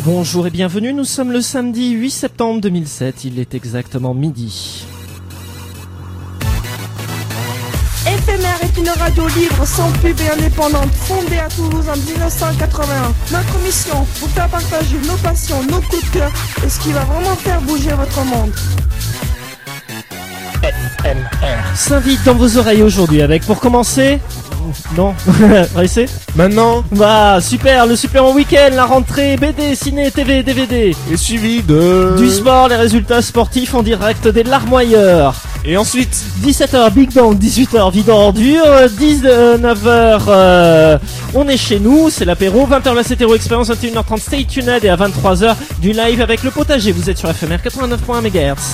Bonjour et bienvenue, nous sommes le samedi 8 septembre 2007, il est exactement midi. Éphémère est une radio libre, sans pub et indépendante, fondée à Toulouse en 1981. Notre mission, vous faire partager nos passions, nos coups de cœur et ce qui va vraiment faire bouger votre monde. FMR s'invite dans vos oreilles aujourd'hui avec, pour commencer... Non, Racé. Maintenant. Bah super, le super en week-end, la rentrée, BD, ciné, TV, DVD. Et suivi de... Du sport, les résultats sportifs en direct des Larmoyeurs. Et ensuite 17h Big Bang, 18h Vide Ordure, 19h on est chez nous, c'est l'apéro, 20h la CTRO Expérience, 21h30 Stay Tuned et à 23h du live avec le potager. Vous êtes sur FMR 89.1 MHz.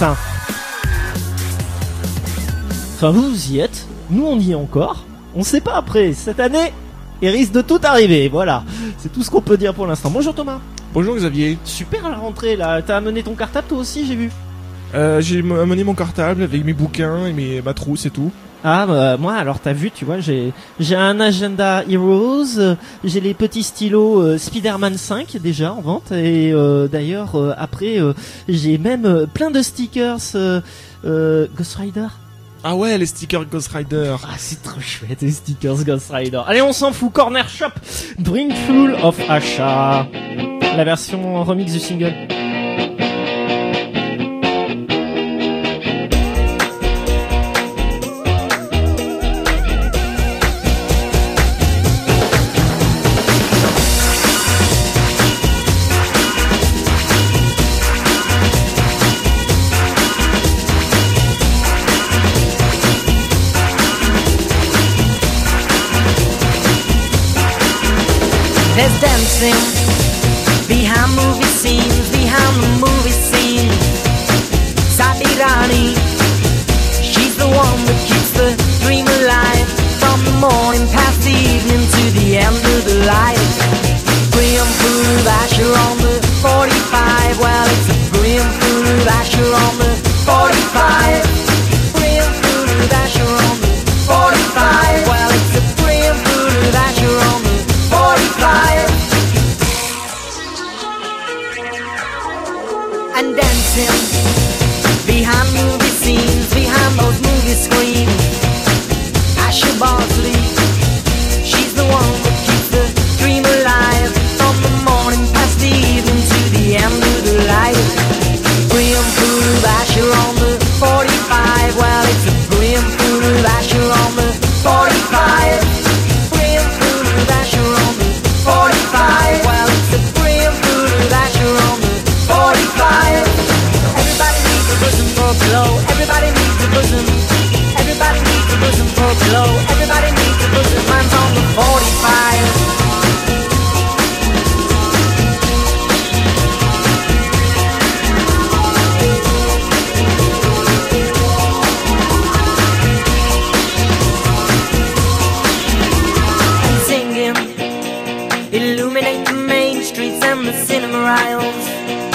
Enfin vous y êtes, nous on y est encore. On sait pas après, cette année, il risque de tout arriver, voilà. C'est tout ce qu'on peut dire pour l'instant. Bonjour Thomas. Bonjour Xavier. Super à la rentrée là, t'as amené ton cartable toi aussi, j'ai vu. J'ai amené mon cartable avec mes bouquins et ma trousse et tout. Ah bah, moi alors t'as vu, tu vois, j'ai un agenda Heroes, j'ai les petits stylos Spider-Man 5 déjà en vente et d'ailleurs après j'ai même plein de stickers Ghost Rider. Ah ouais, les stickers Ghost Rider. Ah c'est trop chouette les stickers Ghost Rider. Allez on s'en fout, Corner Shop, Brimful of Asha, la version remix du single. There's dancing behind movie scenes, behind the movie scene. Sadirani, she's the one that keeps the dream alive. From the morning past the evening to the end of the light. Brimful of Asher on the 45. Well, it's a brimful of Asher on the 45. Brimful of Asher on the 45. Well, it's a brimful of Asher on the 45. And dancing behind movie scenes, behind those movie screens. Asher Bosley, she's the one that keeps the dream alive. From the morning past the evening to the end of the light. Brimful of Asher on the 45. Well, it's a brimful of Asher on the 45. Brimful of Asher on the 45. Well, it's a brimful of Asher on the 45. Everybody needs a bosom for a pillow. Everybody needs a bosom. Everybody needs a bosom for a pillow. Everybody needs a bosom. Mine's on the 45. Illuminate the main streets and the cinema aisles.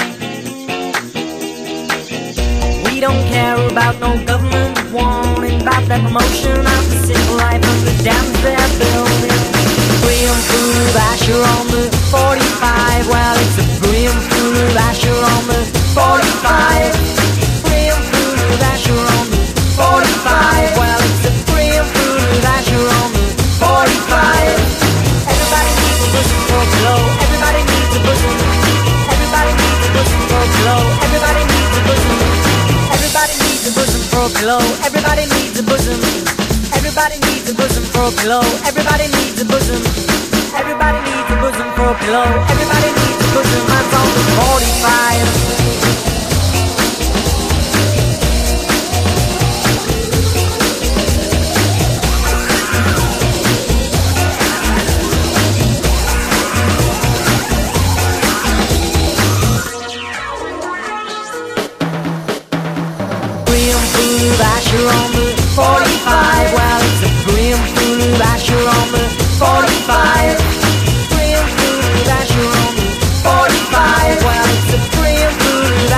We don't care about no government warning about that promotion of the simple life of the dams they're building. Brimful of Asher on the 45. Well, it's a brimful of Asher on the 45. Brimful of Asher on the 45. Well, it's a brimful of Asher on the 45. Everybody needs a bosom for a pillow. Everybody needs a bosom. Everybody needs a bosom for a pillow. Everybody needs a bosom. Everybody needs a bosom for a pillow. Everybody needs a bosom. Everybody needs a bosom for a pillow. Everybody needs a bosom. Everybody needs a bosom for a pillow. Everybody needs a bosom. Mine's on the 45. Asher on the 45. Well, it's a brimful of Asher on the 45. Brimful of Asher on the 45. Well, it's a brimful of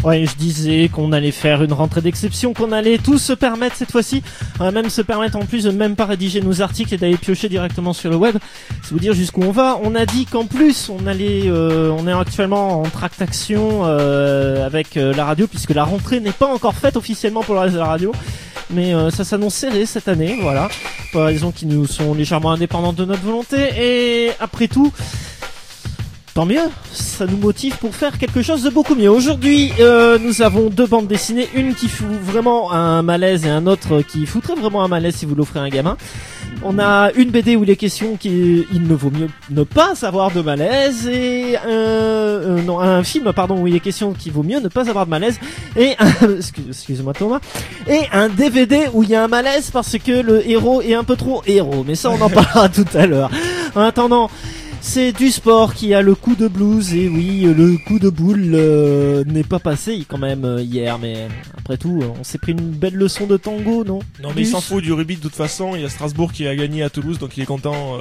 Ouais, je disais qu'on allait faire une rentrée d'exception, qu'on allait tous se permettre cette fois-ci, même se permettre en plus de même pas rédiger nos articles et d'aller piocher directement sur le web. C'est vous dire jusqu'où on va. On a dit qu'en plus on est actuellement en tractation avec la radio, puisque la rentrée n'est pas encore faite officiellement pour le reste de la radio. Mais ça s'annonce serré cette année, voilà, pour des raisons qui nous sont légèrement indépendantes de notre volonté. Et après tout, tant mieux, ça nous motive pour faire quelque chose de beaucoup mieux. Aujourd'hui, nous avons 2 bandes dessinées, une qui fout vraiment un malaise et un autre qui foutrait vraiment un malaise si vous l'offrez à un gamin. On a une BD où il est question qu'il ne vaut mieux ne pas avoir de malaise, et un film où il est question qu'il vaut mieux ne pas avoir de malaise, et excusez-moi Thomas, et un DVD où il y a un malaise parce que le héros est un peu trop héros, mais ça on en parlera tout à l'heure. En attendant, c'est du sport qui a le coup de blues, et oui, le coup de boule n'est pas passé quand même hier, mais après tout, on s'est pris une belle leçon de tango, non? Non, mais il s'en fout du rugby de toute façon. Il y a Strasbourg qui a gagné à Toulouse, donc il est content.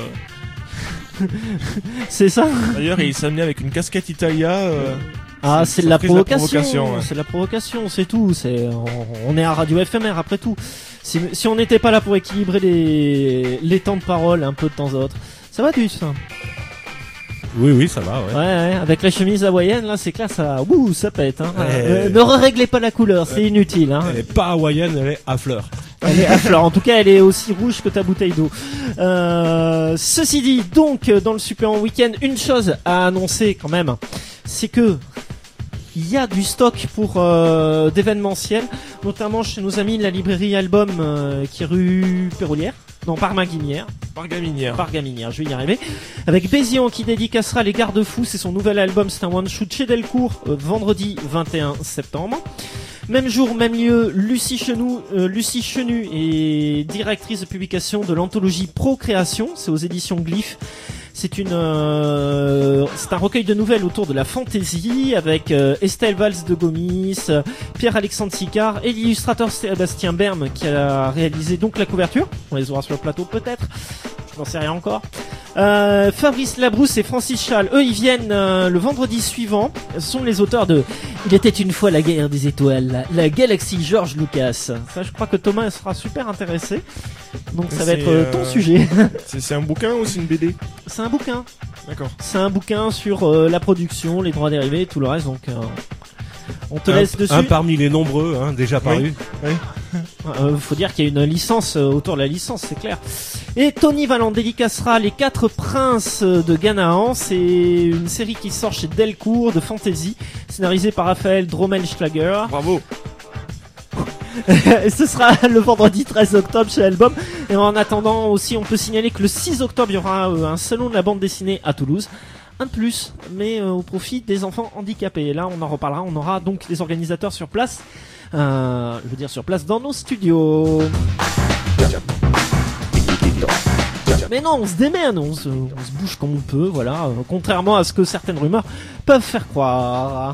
C'est ça. D'ailleurs, il s'est amené avec une casquette Italia. C'est de la provocation. Ouais. C'est de la provocation, c'est tout. On est à Radio FMR après tout. Si on n'était pas là pour équilibrer les temps de parole un peu de temps à autre, ça va du ça. Oui, ça va, ouais. Ouais, avec la chemise hawaïenne, là, c'est clair, ça pète, hein. Ouais. Ne réglez pas la couleur, c'est inutile, hein. Elle est pas hawaïenne, elle est à fleurs. Elle est à fleurs. En tout cas, elle est aussi rouge que ta bouteille d'eau. Ceci dit, donc, dans le Super Week-end, une chose à annoncer quand même, c'est que il y a du stock pour d'événementiel, notamment chez nos amis de la librairie Album qui est rue Péroulière. Non, Pargaminière, je vais y arriver. Avec Bézian qui dédicacera Les Garde-Fous, c'est son nouvel album, c'est un one-shoot chez Delcourt, vendredi 21 septembre. Même jour, même lieu, Lucie Chenu est directrice de publication de l'anthologie Procréation, c'est aux éditions Glyph. C'est un recueil de nouvelles autour de la fantaisie avec Estelle Valls de Gomis, Pierre-Alexandre Sicard et l'illustrateur Sébastien Berme qui a réalisé donc la couverture. On les aura sur le plateau peut-être, je n'en sais rien encore. Fabrice Labrousse et Francis Chal, eux ils viennent le vendredi suivant. Ce sont les auteurs de Il était une fois la guerre des étoiles, la galaxie George Lucas. Ça, je crois que Thomas sera super intéressé. Donc ça va être ton sujet. C'est un bouquin ou c'est une BD? C'est un bouquin. D'accord. C'est un bouquin sur la production, les droits dérivés et tout le reste. Donc on te laisse dessus. Un parmi les nombreux, déjà parus. Oui. Faut dire qu'il y a une licence autour de la licence, c'est clair. Et Tony Valland dédicacera Les 4 Princes de Ganaan. C'est une série qui sort chez Delcourt de fantasy, scénarisée par Raphaël Dromel-Schlager. Bravo. Et ce sera le vendredi 13 octobre chez Album. Et en attendant aussi, on peut signaler que le 6 octobre, il y aura un salon de la bande dessinée à Toulouse. Un de plus, mais au profit des enfants handicapés. Et là, on en reparlera. On aura donc les organisateurs sur place. Sur place dans nos studios. Mais non, on se démène, on se bouge comme on peut, voilà. Contrairement à ce que certaines rumeurs peuvent faire croire.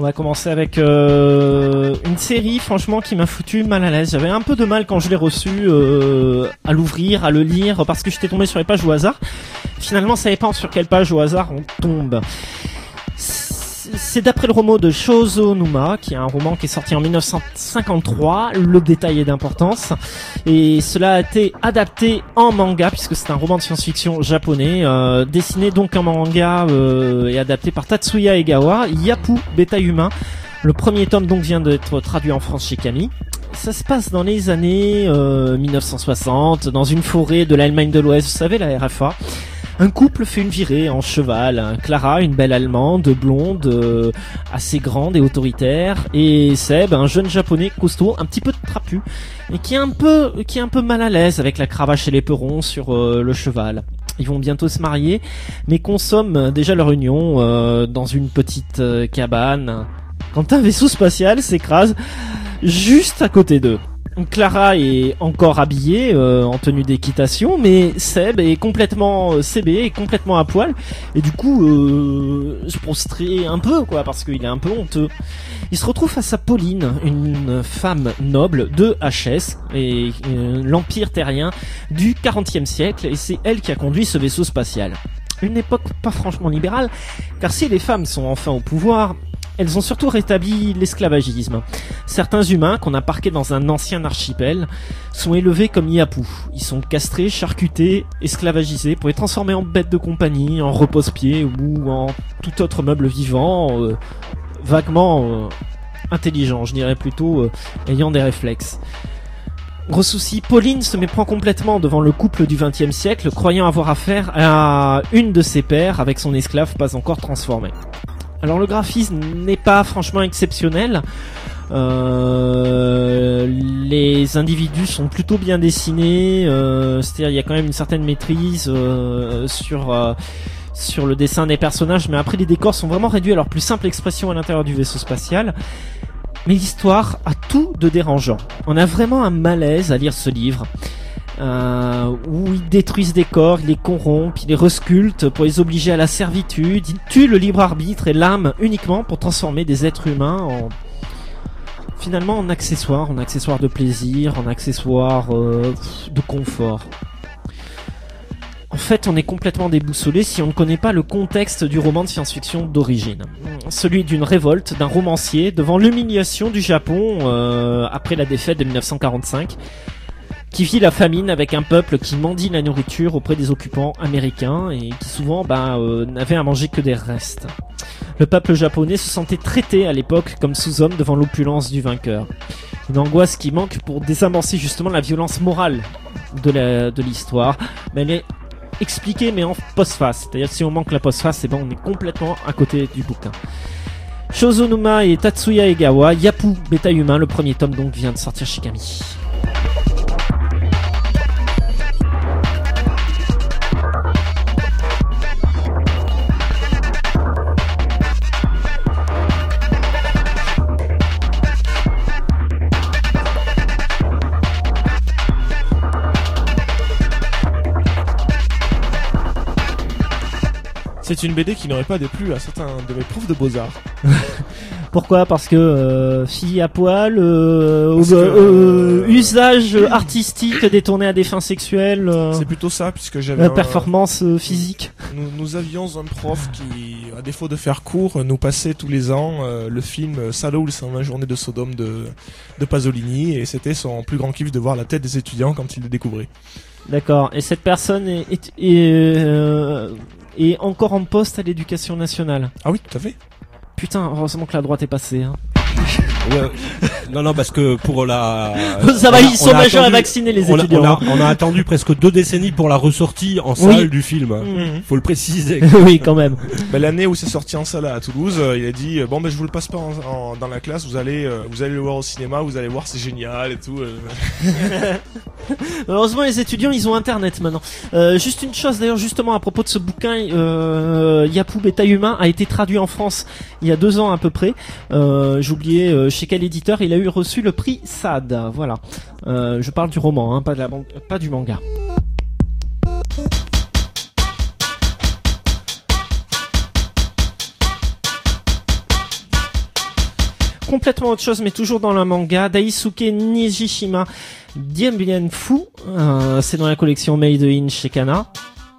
On va commencer avec une série, franchement, qui m'a foutu mal à l'aise. J'avais un peu de mal quand je l'ai reçu à l'ouvrir, à le lire, parce que j'étais tombé sur les pages au hasard. Finalement, ça dépend sur quelle page au hasard on tombe. C'est d'après le roman de Shouzo Numa, qui est un roman qui est sorti en 1953. Le détail est d'importance. Et cela a été adapté en manga, puisque c'est un roman de science-fiction japonais, dessiné donc en manga et adapté par Tatsuya Egawa. Yapu, Bétail Humain. Le premier tome donc vient d'être traduit en France chez Kami. Ça se passe dans les années 1960, dans une forêt de l'Allemagne de l'Ouest, vous savez, la RFA. Un couple fait une virée en cheval. Clara, une belle allemande, blonde, assez grande et autoritaire, et Seb, un jeune japonais costaud, un petit peu trapu, et qui est un peu mal à l'aise avec la cravache et l'éperon sur le cheval. Ils vont bientôt se marier, mais consomment déjà leur union dans une petite cabane, quand un vaisseau spatial s'écrase juste à côté d'eux. Clara est encore habillée en tenue d'équitation, mais Seb est complètement CB, est complètement à poil, et du coup se prostrer un peu, quoi, parce qu'il est un peu honteux. Il se retrouve face à Pauline, une femme noble de HS et l'Empire terrien du 40e siècle, et c'est elle qui a conduit ce vaisseau spatial. Une époque pas franchement libérale, car si les femmes sont enfin au pouvoir, elles ont surtout rétabli l'esclavagisme. Certains humains, qu'on a parqués dans un ancien archipel, sont élevés comme Yapu. Ils sont castrés, charcutés, esclavagisés pour être transformés en bêtes de compagnie, en repose-pieds ou en tout autre meuble vivant, vaguement intelligent, je dirais plutôt ayant des réflexes. Gros souci, Pauline se méprend complètement devant le couple du XXe siècle, croyant avoir affaire à une de ses pairs avec son esclave pas encore transformé. Alors le graphisme n'est pas franchement exceptionnel. Les individus sont plutôt bien dessinés. C'est-à-dire il y a quand même une certaine maîtrise sur le dessin des personnages, mais après les décors sont vraiment réduits à leur plus simple expression à l'intérieur du vaisseau spatial. Mais l'histoire a tout de dérangeant. On a vraiment un malaise à lire ce livre. Où ils détruisent des corps, ils les corrompent, ils les resculptent pour les obliger à la servitude, ils tuent le libre arbitre et l'âme uniquement pour transformer des êtres humains finalement en accessoires de plaisir, en accessoires de confort. En fait, on est complètement déboussolé si on ne connaît pas le contexte du roman de science-fiction d'origine. Celui d'une révolte d'un romancier devant l'humiliation du Japon après la défaite de 1945, qui vit la famine avec un peuple qui mendie la nourriture auprès des occupants américains et qui souvent n'avait à manger que des restes. Le peuple japonais se sentait traité à l'époque comme sous-homme devant l'opulence du vainqueur. Une angoisse qui manque pour désamorcer justement la violence morale de l'histoire, mais elle est expliquée mais en postface. C'est-à-dire si on manque la postface, on est complètement à côté du bouquin. Shouzo Numa et Tatsuya Egawa, Yapu, Bétail Humain, le premier tome donc vient de sortir chez Kami. C'est une BD qui n'aurait pas déplu à certains de mes profs de beaux-arts. Pourquoi ? Parce que fille à poil, usage artistique détourné à des fins sexuelles. C'est plutôt ça, puisque j'avais performance physique. Nous avions un prof qui, à défaut de faire cours, nous passait tous les ans le film Salaud ou les 120 journées de Sodome de Pasolini, et c'était son plus grand kiff de voir la tête des étudiants quand ils le découvraient. D'accord. Et cette personne est encore en poste à l'éducation nationale. Ah oui, tout à fait. Putain, heureusement que la droite est passée. Hein. Ouais. Non, parce que pour la... Ça va, ils sont majeurs à vacciner les étudiants. On a attendu presque 2 décennies pour la ressortie en salle du film. Faut le préciser. Oui, quand même. L'année où c'est sorti en salle à Toulouse, il a dit bon je vous le passe pas dans la classe, vous allez le voir au cinéma, vous allez voir, c'est génial et tout. Heureusement les étudiants ils ont internet maintenant. Juste une chose d'ailleurs justement à propos de ce bouquin, Yapu Bétail Humain a été traduit en France il y a 2 ans à peu près. J'ai oublié chez quel éditeur il a reçu le prix SAD. Voilà. Je parle du roman, hein, pas du manga. complètement autre chose, mais toujours dans le manga. Daisuke Nijishima, Diabyen Fu, c'est dans la collection Made in chez Kana.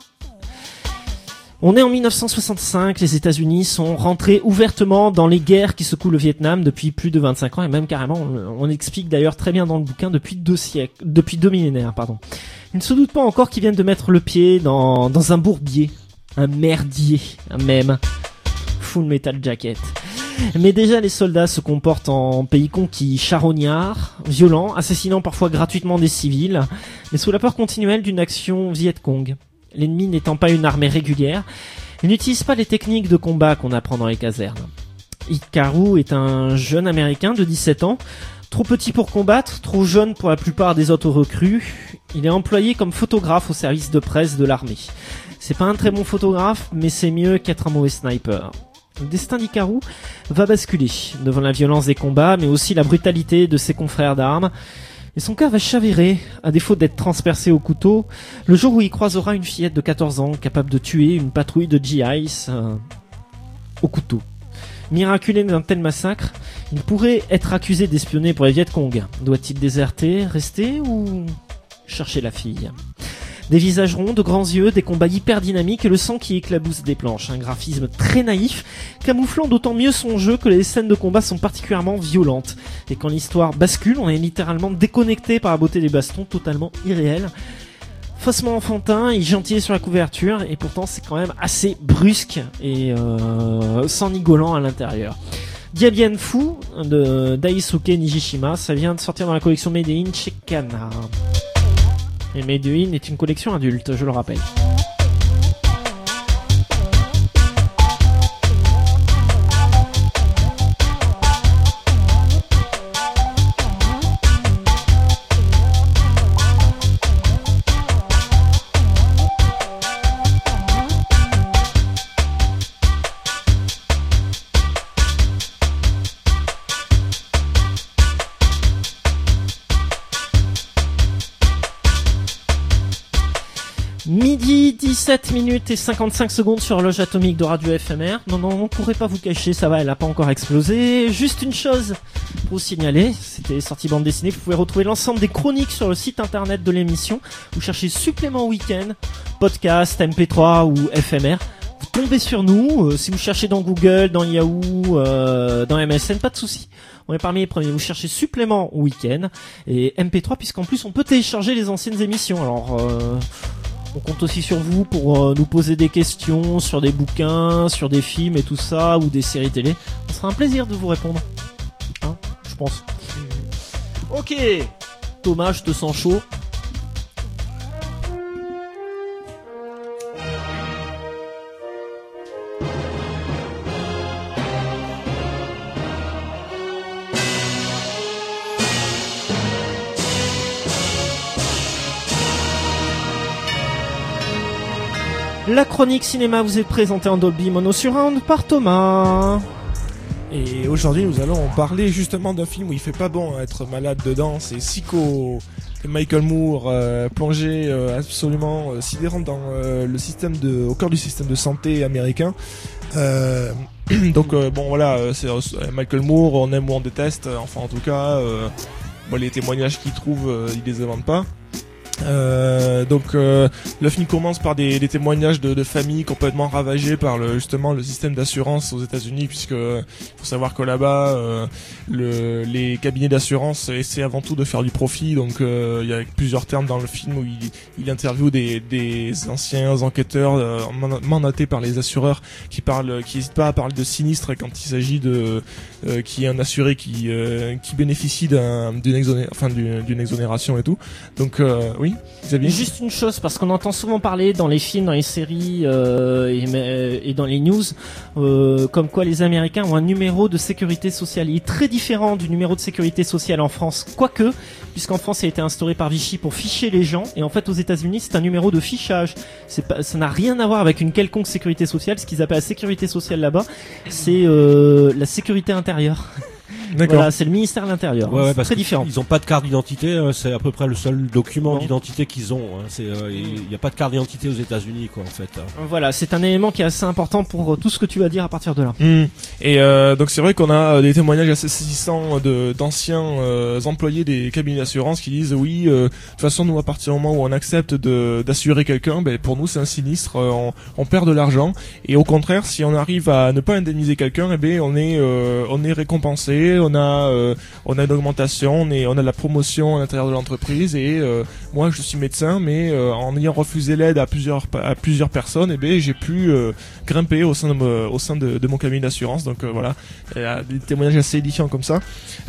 On est en 1965, les États-Unis sont rentrés ouvertement dans les guerres qui secouent le Vietnam depuis plus de 25 ans, et même carrément, on explique d'ailleurs très bien dans le bouquin, depuis 2 millénaires, pardon. Ils ne se doutent pas encore qu'ils viennent de mettre le pied dans un bourbier, un merdier, même. Full Metal Jacket. Mais déjà, les soldats se comportent en pays conquis, charognards, violents, assassinant parfois gratuitement des civils, mais sous la peur continuelle d'une action Viet Cong. L'ennemi n'étant pas une armée régulière, il n'utilise pas les techniques de combat qu'on apprend dans les casernes. Hikaru est un jeune américain de 17 ans, trop petit pour combattre, trop jeune pour la plupart des autres recrues. Il est employé comme photographe au service de presse de l'armée. C'est pas un très bon photographe, mais c'est mieux qu'être un mauvais sniper. Le destin d'Hikaru va basculer devant la violence des combats, mais aussi la brutalité de ses confrères d'armes. Et son cœur va chavirer, à défaut d'être transpercé au couteau, le jour où il croisera une fillette de 14 ans capable de tuer une patrouille de GIs au couteau. Miraculé d'un tel massacre, il pourrait être accusé d'espionner pour les Viet Cong. Doit-il déserter, rester ou chercher la fille ? Des visages ronds, de grands yeux, des combats hyper dynamiques et le sang qui éclabousse des planches. Un graphisme très naïf, camouflant d'autant mieux son jeu que les scènes de combat sont particulièrement violentes. Et quand l'histoire bascule, on est littéralement déconnecté par la beauté des bastons, totalement irréels. Faussement enfantin et gentil sur la couverture, et pourtant c'est quand même assez brusque et s'enigolant à l'intérieur. Diabyen Fu de Daisuke Nijishima, ça vient de sortir dans la collection Made in chez Kana. Et Made in est une collection adulte, je le rappelle. Midi 17 minutes et 55 secondes sur l'horloge atomique de Radio FMR. Non, on ne pourrait pas vous cacher, ça va, elle n'a pas encore explosé. Juste une chose pour vous signaler, c'était sortie bande dessinée, vous pouvez retrouver l'ensemble des chroniques sur le site internet de l'émission. Vous cherchez Supplément Week-end, podcast, MP3 ou FMR. Vous tombez sur nous, si vous cherchez dans Google, dans Yahoo, dans MSN, pas de souci. On est parmi les premiers. Vous cherchez Supplément Week-end et MP3, puisqu'en plus on peut télécharger les anciennes émissions. Alors... on compte aussi sur vous pour nous poser des questions sur des bouquins, sur des films et tout ça, ou des séries télé. Ce sera un plaisir de vous répondre. Hein, je pense. Ok. Thomas, je te sens chaud. La chronique cinéma vous est présentée en Dolby Mono Surround par Thomas. Et aujourd'hui, nous allons parler justement d'un film où il fait pas bon être malade dedans. C'est Psycho de Michael Moore, plongé absolument sidérant dans le système au cœur du système de santé américain. Donc bon voilà, c'est Michael Moore, on aime ou on déteste. Enfin en tout cas, les témoignages qu'il trouve, il les invente pas. Donc le film commence par des témoignages de familles complètement ravagées par justement le système d'assurance aux États-Unis, puisque faut savoir que là-bas les cabinets d'assurance essaient avant tout de faire du profit. Donc il y a plusieurs termes dans le film où il interviewe des anciens enquêteurs mandatés par les assureurs qui hésitent pas à parler de sinistres quand il s'agit qui est un assuré qui bénéficie d'une exonération et tout. Donc oui, Xavier. Juste une chose, parce qu'on entend souvent parler dans les films, dans les séries et dans les news, comme quoi les Américains ont un numéro de sécurité sociale. Il est très différent du numéro de sécurité sociale en France, quoique, puisqu'en France il a été instauré par Vichy pour ficher les gens, et en fait aux États-Unis c'est un numéro de fichage. Ça n'a rien à voir avec une quelconque sécurité sociale. Ce qu'ils appellent la sécurité sociale là-bas, c'est la sécurité intérieure. D'accord. Voilà, c'est le ministère de l'Intérieur. Ouais, C'est parce très qu'ils- différent. Ils ont pas de carte d'identité, c'est à peu près le seul document Bon. d'identité qu'ils ont. C'est, il y a pas de carte d'identité aux États-Unis, quoi, en fait. Voilà, c'est un élément qui est assez important pour tout ce que tu vas dire à partir de là. Et donc c'est vrai qu'on a des témoignages assez saisissants d'anciens employés des cabinets d'assurance qui disent oui, de toute façon nous à partir du moment où on accepte d'assurer quelqu'un, ben pour nous c'est un sinistre, on perd de l'argent, et au contraire si on arrive à ne pas indemniser quelqu'un, eh ben on est récompensé, on a une augmentation, on a de la promotion à l'intérieur de l'entreprise, et moi je suis médecin, mais en ayant refusé l'aide à plusieurs personnes, eh ben j'ai pu grimper au sein de mon cabinet d'assurance. Donc voilà, des témoignages assez édifiants comme ça.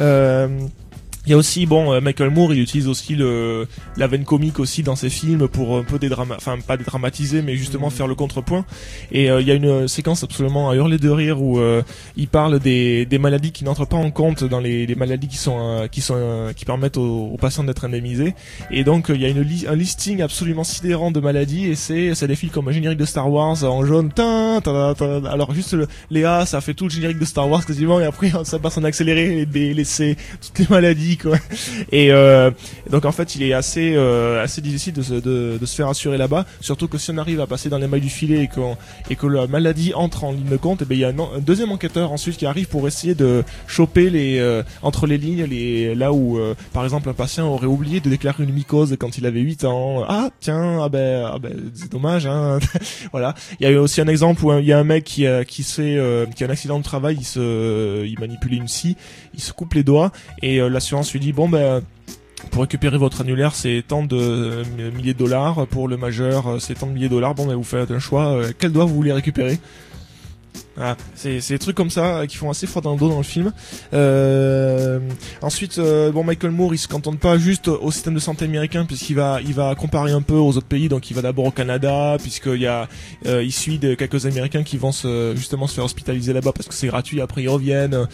Il y a aussi Michael Moore, il utilise aussi la veine comique aussi dans ses films pour un peu pas dédramatiser, mais justement faire le contrepoint. Et il y a une séquence absolument à hurler de rire où il parle des maladies qui n'entrent pas en compte dans les maladies qui permettent aux patients d'être indemnisés. Et donc il y a un listing absolument sidérant de maladies, et ça défile comme un générique de Star Wars en jaune. Alors juste les A, ça fait tout le générique de Star Wars quasiment, et après ça passe en accéléré, les B, les C, toutes les maladies. Quoi. Et donc en fait il est assez difficile de se faire assurer là-bas, surtout que si on arrive à passer dans les mailles du filet et que la maladie entre en ligne de compte, et ben il y a un deuxième enquêteur ensuite qui arrive pour essayer de choper entre les lignes là où par exemple un patient aurait oublié de déclarer une mycose quand il avait 8 ans. Ah tiens, c'est dommage hein. Voilà. Il y a eu aussi un exemple où il y a un mec qui a un accident de travail, il manipulait une scie, il se coupe les doigts, et l'assurance lui dit pour récupérer votre annulaire c'est tant de milliers de dollars, pour le majeur c'est tant de milliers de dollars, vous faites un choix, quel doigt vous voulez récupérer. Ah, c'est des trucs comme ça qui font assez froid dans le dos dans le film. Ensuite, Michael Moore, il se cantonne pas juste au système de santé américain, puisqu'il va comparer un peu aux autres pays. Donc, il va d'abord au Canada, il suit quelques Américains qui vont se faire hospitaliser là-bas parce que c'est gratuit. Après, ils reviennent.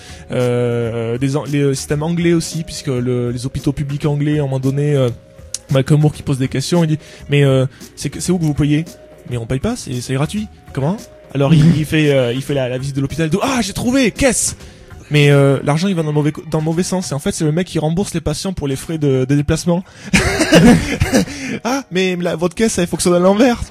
Les systèmes anglais aussi, puisque les hôpitaux publics anglais, à un moment donné, Malcolm Moore qui pose des questions, il dit mais c'est où que vous payez? Mais on paye pas, c'est gratuit. Comment? Alors il fait la visite de l'hôpital, j'ai trouvé, caisse. Mais l'argent il va dans le mauvais sens, et en fait c'est le mec qui rembourse les patients pour les frais de déplacement. Ah mais votre caisse elle fonctionne à l'envers.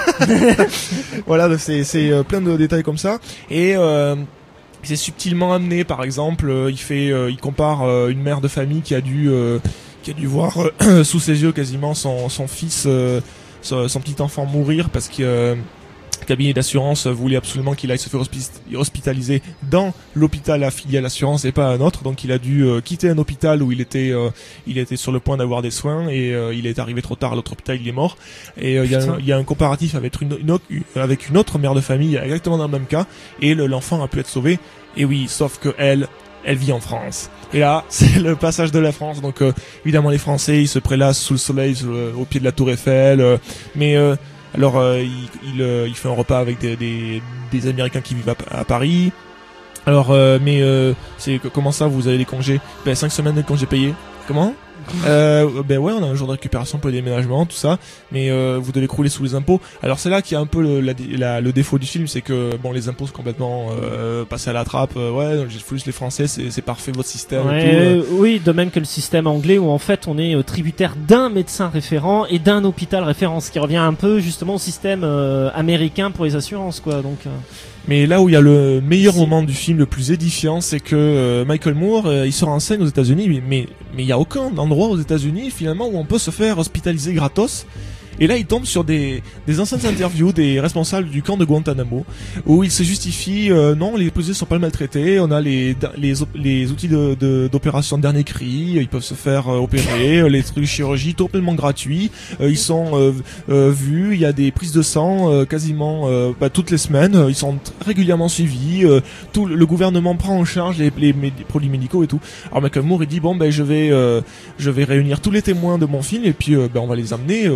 Voilà, c'est plein de détails comme ça. Et c'est subtilement amené, par exemple il compare une mère de famille qui a dû voir sous ses yeux quasiment son fils, son petit enfant mourir parce que le cabinet d'assurance voulait absolument qu'il aille se faire hospitaliser dans l'hôpital affilié à l'assurance et pas un autre, donc il a dû quitter un hôpital où il était sur le point d'avoir des soins, et il est arrivé trop tard à l'autre hôpital, il est mort. Et il y a un comparatif avec une autre mère de famille exactement dans le même cas, et l'enfant a pu être sauvé. Et oui, sauf que elle vit en France. Et là, c'est le passage de la France. Donc évidemment les Français, ils se prélassent sous le soleil au pied de la Tour Eiffel, alors il fait un repas avec des Américains qui vivent à Paris. Alors comment ça vous avez des congés? 5 semaines de congés payés. Comment? Ouais, on a un jour de récupération pour les déménagements, tout ça, mais vous devez crouler sous les impôts. Alors c'est là qu'il y a un peu le défaut du film, c'est que les impôts sont complètement passés à la trappe. J'ai juste les Français, c'est parfait votre système. Ouais, et tout, oui, de même que le système anglais où en fait on est tributaire d'un médecin référent et d'un hôpital référent, ce qui revient un peu justement au système américain pour les assurances, quoi. Donc. Mais là où il y a le meilleur moment du film, le plus édifiant, c'est que Michael Moore, il se renseigne aux États-Unis, mais il y a aucun endroit aux États-Unis finalement où on peut se faire hospitaliser gratos. Et là, il tombe sur des anciennes interviews des responsables du camp de Guantanamo, où il se justifie, non, les prisonniers sont pas maltraités, on a les outils d'opération de dernier cri, ils peuvent se faire opérer, les trucs de chirurgie totalement gratuits, ils sont vus, il y a des prises de sang quasiment toutes les semaines, ils sont régulièrement suivis, le gouvernement prend en charge les produits médicaux et tout. Alors Michael Moore, il dit je vais réunir tous les témoins de mon film, et puis on va les amener au seul endroit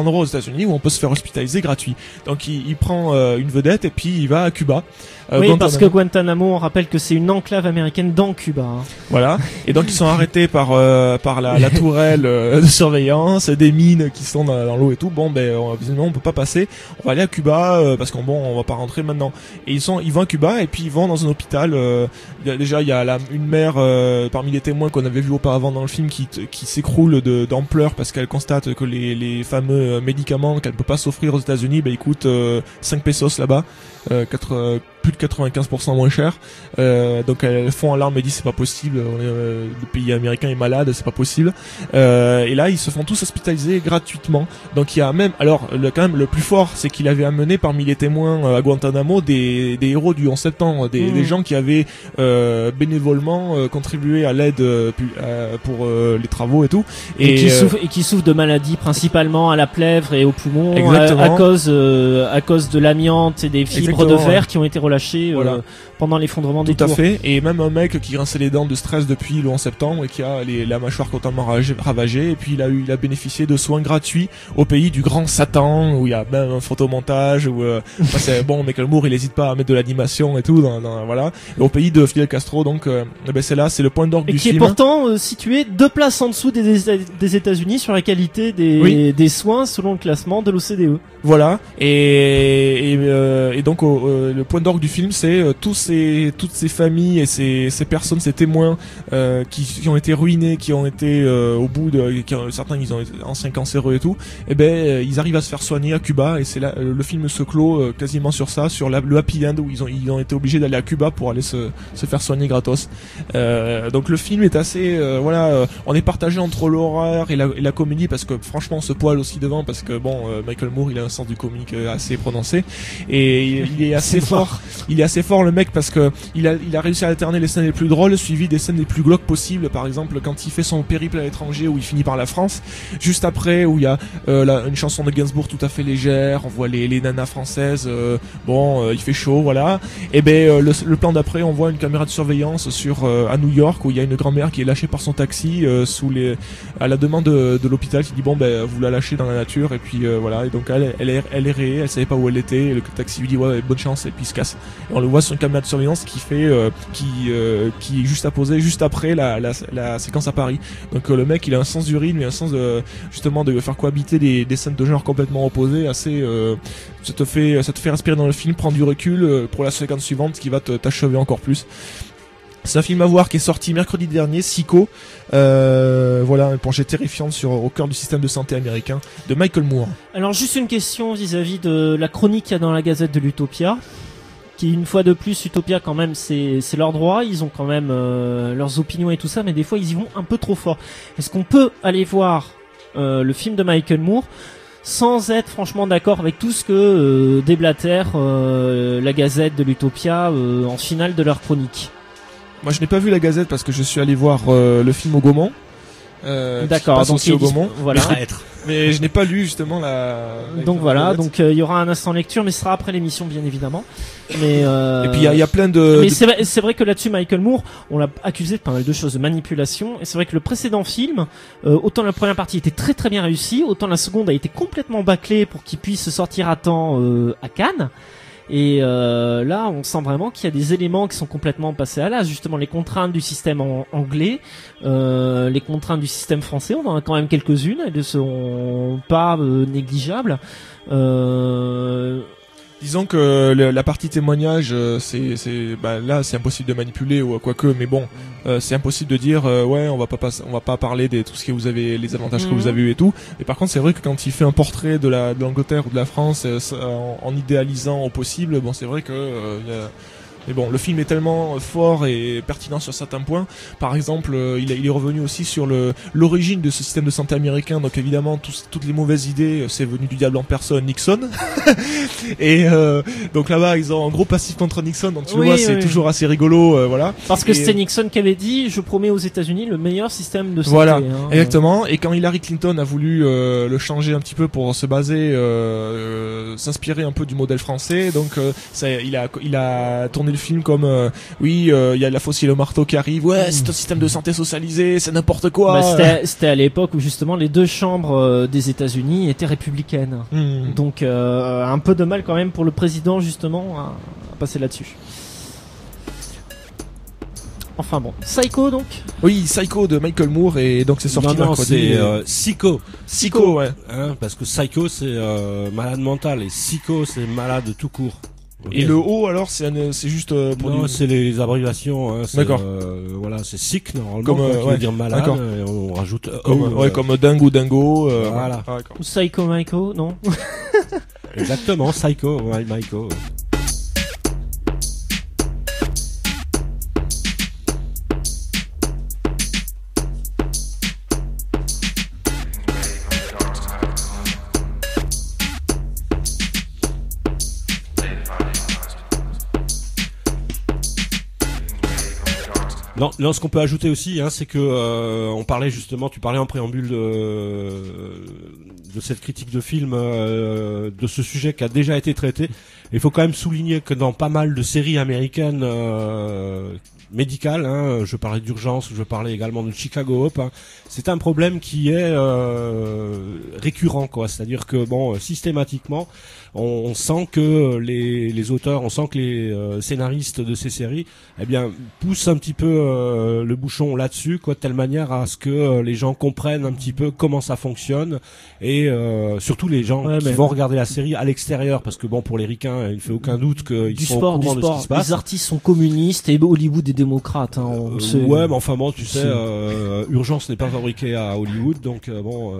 endroit aux États-Unis où on peut se faire hospitaliser gratuit. Donc il prend une vedette et puis il va à Cuba. Oui, parce que Guantanamo, on rappelle que c'est une enclave américaine dans Cuba. Hein. Voilà. Et donc ils sont arrêtés par la tourelle de surveillance, des mines qui sont dans l'eau et tout. Bon, visiblement on peut pas passer. On va aller à Cuba parce on va pas rentrer maintenant. Et ils vont à Cuba et puis ils vont dans un hôpital. Déjà il y a une mère parmi les témoins qu'on avait vu auparavant dans le film qui s'écroule d'ampleur parce qu'elle constate que les fameux médicaments qu'elle peut pas s'offrir aux États-Unis, ils coûtent 5 pesos là-bas. Plus de 95% moins cher. Donc elles font en larmes et disent c'est pas possible, le pays américain est malade, c'est pas possible. Et là ils se font tous hospitaliser gratuitement. Donc il y a même, alors quand même le plus fort, c'est qu'il avait amené parmi les témoins à Guantanamo des héros du 11 septembre, des gens qui avaient bénévolement contribué à l'aide pour les travaux et tout. Et qui souffrent de maladies principalement à la plèvre et aux poumons à cause de l'amiante et des fibres de verre qui ont été relâchées pendant l'effondrement des tours. Tout à fait. Et même un mec qui rinçait les dents de stress depuis le 11 septembre et qui a la mâchoire totalement ravagée, et puis il a bénéficié de soins gratuits au pays du grand Satan où il y a même un photomontage où c'est bon, Michael Moore il hésite pas à mettre de l'animation et tout voilà. Et au pays de Fidel Castro, donc c'est le point d'orgue du film. Et qui est pourtant situé 2 places en dessous des États-Unis sur la qualité des soins selon le classement de l'OCDE. Voilà. Et donc le point d'orgue du film, c'est toutes ces familles et ces personnes, ces témoins qui ont été ruinés, qui ont été au bout de certains ils ont été anciens cancéreux et tout. Et ils arrivent à se faire soigner à Cuba, et c'est là le film se clôt quasiment sur ça, sur le happy end où ils ont été obligés d'aller à Cuba pour aller se faire soigner gratos. Donc le film est assez on est partagé entre l'horreur et la comédie, parce que franchement on se poile aussi devant, parce que Michael Moore il a un sens du comique assez prononcé, et il est assez fort. Il est assez fort le mec, parce que il a réussi à alterner les scènes les plus drôles suivies des scènes les plus glauques possibles. Par exemple quand il fait son périple à l'étranger où il finit par la France, juste après où il y a une chanson de Gainsbourg tout à fait légère, on voit les nanas françaises, il fait chaud, voilà. Et le plan d'après, on voit une caméra de surveillance à New York où il y a une grand-mère qui est lâchée par son taxi à la demande de l'hôpital, qui dit vous la lâchez dans la nature, et puis voilà. Et donc elle est réée, elle savait pas où elle était, et le taxi lui dit bonne chance, et puis il se casse. Et on le voit sur une caméra de surveillance qui est juste apposée juste après la séquence à Paris. Donc le mec il a un sens du rythme et un sens de faire cohabiter des scènes de genre complètement opposées, assez ça te fait respirer dans le film, prendre du recul pour la séquence suivante qui va t'achever encore plus. C'est un film à voir qui est sorti mercredi dernier, Psycho, une plongée terrifiante au cœur du système de santé américain, de Michael Moore. Alors juste une question vis-à-vis de la chronique qu'il y a dans la Gazette de l'Utopia, qui une fois de plus, Utopia quand même c'est leur droit, ils ont quand même leurs opinions et tout ça, mais des fois ils y vont un peu trop fort. Est-ce qu'on peut aller voir le film de Michael Moore sans être franchement d'accord avec tout ce que déblatère la Gazette de l'Utopia en finale de leur chronique? Moi je n'ai pas vu la Gazette parce que je suis allé voir le film au Gaumont. D'accord, donc aussi au Gaumont. Voilà. Mais je n'ai pas lu justement Donc voilà, donc il y aura un instant lecture, mais ce sera après l'émission bien évidemment. Mais et puis il y a plein de. Mais c'est vrai que là-dessus Michael Moore, on l'a accusé de pas mal de choses, de manipulation. Et c'est vrai que le précédent film, autant la première partie était très très bien réussie, autant la seconde a été complètement bâclée pour qu'il puisse sortir à temps à Cannes. Et là, on sent vraiment qu'il y a des éléments qui sont complètement passés à l'as. Justement, les contraintes du système anglais, les contraintes du système français, on en a quand même quelques-unes. Elles ne sont pas négligeables. Disons que la partie témoignage, là c'est impossible de manipuler ou quoique, mais bon, c'est impossible de dire on va pas parler de tout ce que vous avez, les avantages que vous avez eu et tout. Et par contre, c'est vrai que quand il fait un portrait de l'Angleterre ou de la France en idéalisant au possible, c'est vrai que mais bon, le film est tellement fort et pertinent sur certains points. Par exemple, il est revenu aussi sur l'origine de ce système de santé américain. Donc évidemment, toutes les mauvaises idées, c'est venu du diable en personne, Nixon. Et donc là-bas, ils ont un gros passif contre Nixon. Donc tu vois, c'est toujours assez rigolo, voilà. Parce que c'était Nixon qui avait dit, je promets aux États-Unis le meilleur système de santé. Voilà, exactement. Et quand Hillary Clinton a voulu le changer un petit peu pour se baser, s'inspirer un peu du modèle français, donc il a tourné le le film comme il y a la faucille et le marteau qui arrive, ouais, c'est un système de santé socialisé, c'est n'importe quoi. C'était à l'époque où justement les deux chambres des États-Unis étaient républicaines. Donc un peu de mal quand même pour le président justement à passer là-dessus. Enfin bon, Psycho donc. Oui, Psycho de Michael Moore, et donc c'est sorti mercredi. C'est Psycho. Psycho, ouais. Parce que Psycho c'est malade mental et Psycho c'est malade tout court. Okay. Et le O alors c'est juste pour non, c'est les abréviations. D'accord. Voilà, c'est sick normalement comme qui veut dire malade. Et on rajoute comme dingo dingo. Voilà. Ah, Psycho Michael, non. Exactement, Psycho Michael. Non, ce qu'on peut ajouter aussi, c'est que on parlait justement, tu parlais en préambule de cette critique de film, de ce sujet qui a déjà été traité. Il faut quand même souligner que dans pas mal de séries américaines médicales, je parlais d'Urgence, je parlais également de Chicago Hope, c'est un problème qui est récurrent, quoi. C'est-à-dire que systématiquement, on sent que les auteurs, on sent que les scénaristes de ces séries, poussent un petit peu le bouchon là-dessus, quoi, de telle manière à ce que les gens comprennent un petit peu comment ça fonctionne, et surtout les gens qui vont regarder la série à l'extérieur, parce que pour les ricains, il ne fait aucun doute qu'ils sont au courant de ce qui se passe. Les artistes sont communistes et Hollywood est démocrate. Ouais, mais enfin tu sais, Urgence n'est pas fabriqué à Hollywood, donc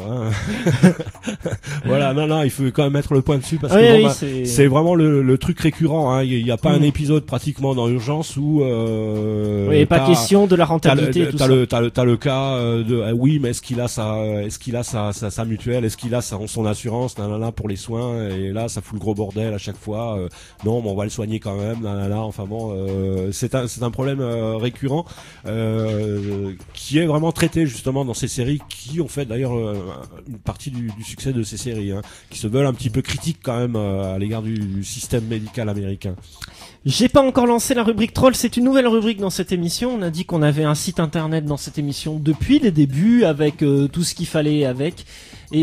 voilà, non, il faut quand même mettre le point dessus, parce que c'est vraiment le truc récurrent. Il y a pas un épisode pratiquement dans Urgence où pas question de la rentabilité. T'as le cas de oui, mais est-ce qu'il a sa mutuelle, est-ce qu'il a son assurance, pour les soins, et là ça fout le gros bordel à chaque fois. Non, mais on va le soigner quand même. Enfin c'est un problème récurrent qui est vraiment traité justement dans ces séries, qui ont fait d'ailleurs une partie du succès de ces séries, qui se veulent un petit peu critiques quand même à l'égard du système médical américain. J'ai pas encore lancé la rubrique troll, c'est une nouvelle rubrique dans cette émission. On a dit qu'on avait un site internet dans cette émission depuis les débuts, avec tout ce qu'il fallait avec. Et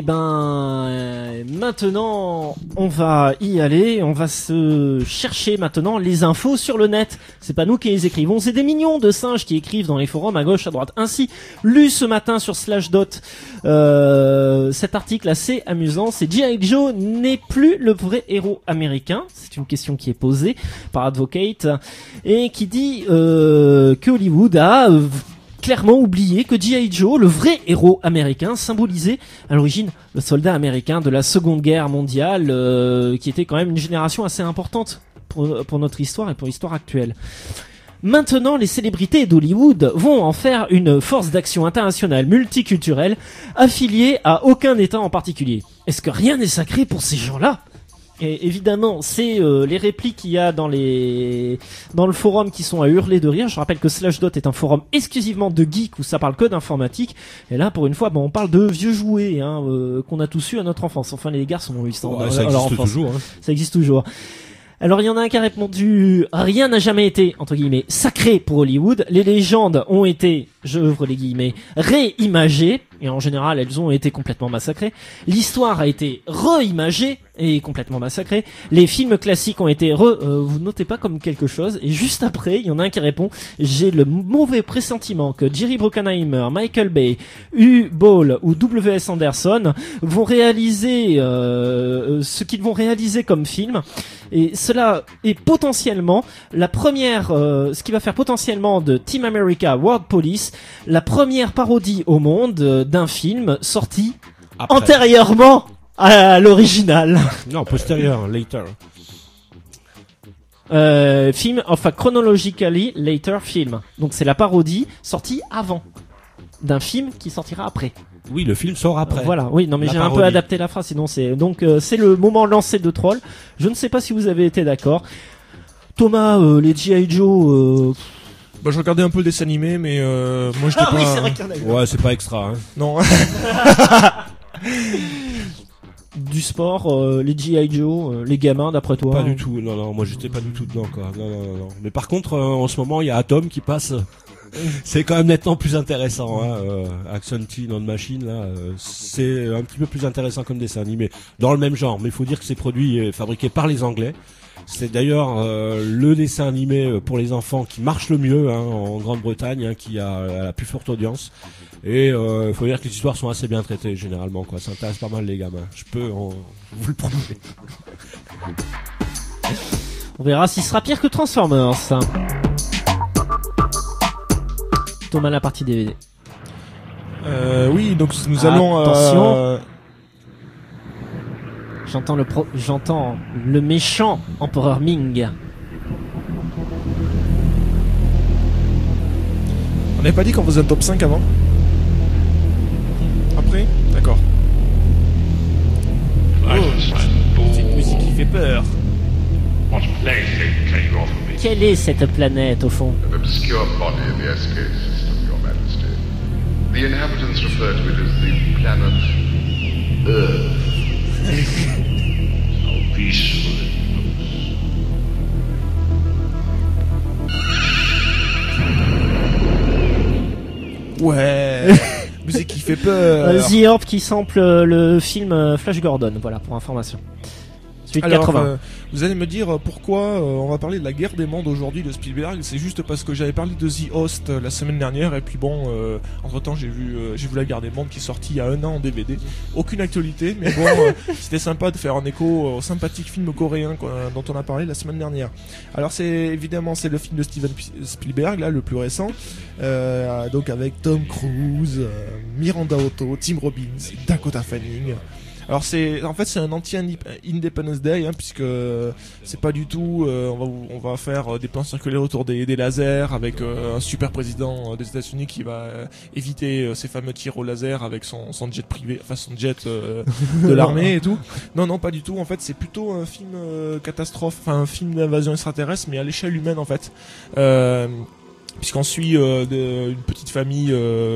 maintenant on va y aller, on va se chercher maintenant les infos sur le net. C'est pas nous qui les écrivons, c'est des millions de singes qui écrivent dans les forums à gauche à droite. Ainsi, lu ce matin sur Slashdot, cet article assez amusant, c'est G.I. Joe n'est plus le vrai héros américain. C'est une question qui est posée par Advocate, et qui dit que Hollywood a clairement oublié que G.I. Joe, le vrai héros américain, symbolisait à l'origine le soldat américain de la Seconde Guerre mondiale, qui était quand même une génération assez importante pour notre histoire et pour l'histoire actuelle. Maintenant, les célébrités d'Hollywood vont en faire une force d'action internationale multiculturelle, affiliée à aucun État en particulier. Est-ce que rien n'est sacré pour ces gens-là ? Et évidemment, c'est les répliques qu'il y a dans le forum qui sont à hurler de rire. Je rappelle que Slashdot est un forum exclusivement de geeks où ça parle que d'informatique. Et là, pour une fois, on parle de vieux jouets qu'on a tous eu à notre enfance. Enfin, les garçons ont eu ça. Ça existe toujours. Ça existe toujours. Alors il y en a un qui a répondu: rien n'a jamais été, entre guillemets, sacré pour Hollywood. Les légendes ont été, j'ouvre les guillemets, réimagées, et en général elles ont été complètement massacrées. L'histoire a été reimagée et complètement massacrée. Les films classiques ont été vous notez pas comme quelque chose. Et juste après, il y en a un qui répond: j'ai le mauvais pressentiment que Jerry Bruckheimer, Michael Bay, Uwe Boll ou W.S. Anderson vont réaliser ce qu'ils vont réaliser comme film. Et cela est potentiellement la première, ce qui va faire potentiellement de Team America World Police la première parodie au monde d'un film sorti après, antérieurement à l'original. Non, postérieur, later. Film, enfin chronologically later film. Donc c'est la parodie sortie avant d'un film qui sortira après. Oui, le film sort après. Voilà, oui, non mais j'ai un peu adapté la phrase, sinon c'est le moment lancé de troll. Je ne sais pas si vous avez été d'accord. Thomas, les G.I. Joe. Je regardais un peu le dessin animé, mais moi j'étais pas. Oui, c'est vrai qu'il y en a eu. Ouais, c'est pas extra. Non. du sport, les G.I. Joe, les gamins d'après toi? Pas du tout, non, moi j'étais pas du tout dedans, quoi. Non. Mais par contre, en ce moment, il y a Atom qui passe. C'est quand même nettement plus intéressant, hein. Action Teen on Machine, là, c'est un petit peu plus intéressant comme dessin animé. Dans le même genre, mais il faut dire que c'est produit et fabriqué par les Anglais. C'est d'ailleurs le dessin animé pour les enfants qui marche le mieux, hein, en Grande-Bretagne, hein, qui a la plus forte audience. Et faut dire que les histoires sont assez bien traitées généralement, quoi. Ça intéresse pas mal les gamins. Je peux vous le prouver. On verra s'il sera pire que Transformers. Thomas, la partie DVD. Oui, donc nous allons. Attention. J'entends le méchant empereur Ming. On n'avait pas dit qu'on faisait un top 5 avant? Après? D'accord. C'est une musique qui fait peur. Quelle est cette planète au fond? An obscure body in the SK system, Your Majesty. The inhabitants refer to it as the planet Earth. How peaceful it looks. Ouais. Musique qui fait peur. The Orb qui sample le film Flash Gordon, voilà pour information. Celui de 80. Vous allez me dire pourquoi on va parler de la guerre des mondes aujourd'hui de Spielberg. C'est juste parce que j'avais parlé de The Host la semaine dernière et puis bon, entre temps j'ai vu la guerre des mondes qui est sortie il y a 1 an en DVD. Aucune actualité, mais bon, c'était sympa de faire un écho au sympathique film coréen dont on a parlé la semaine dernière. Alors c'est le film de Steven Spielberg là, le plus récent, donc avec Tom Cruise, Miranda Otto, Tim Robbins, Dakota Fanning. Alors c'est un anti-Independence Day, hein, puisque c'est pas du tout. On va faire des plans circulaires autour des lasers avec un super président des États-Unis qui va éviter ces fameux tirs au laser avec son jet privé, enfin son jet de l'armée et tout. Non, pas du tout. En fait, c'est plutôt un film catastrophe, enfin un film d'invasion extraterrestre, mais à l'échelle humaine en fait. Puisqu'on suit une petite famille,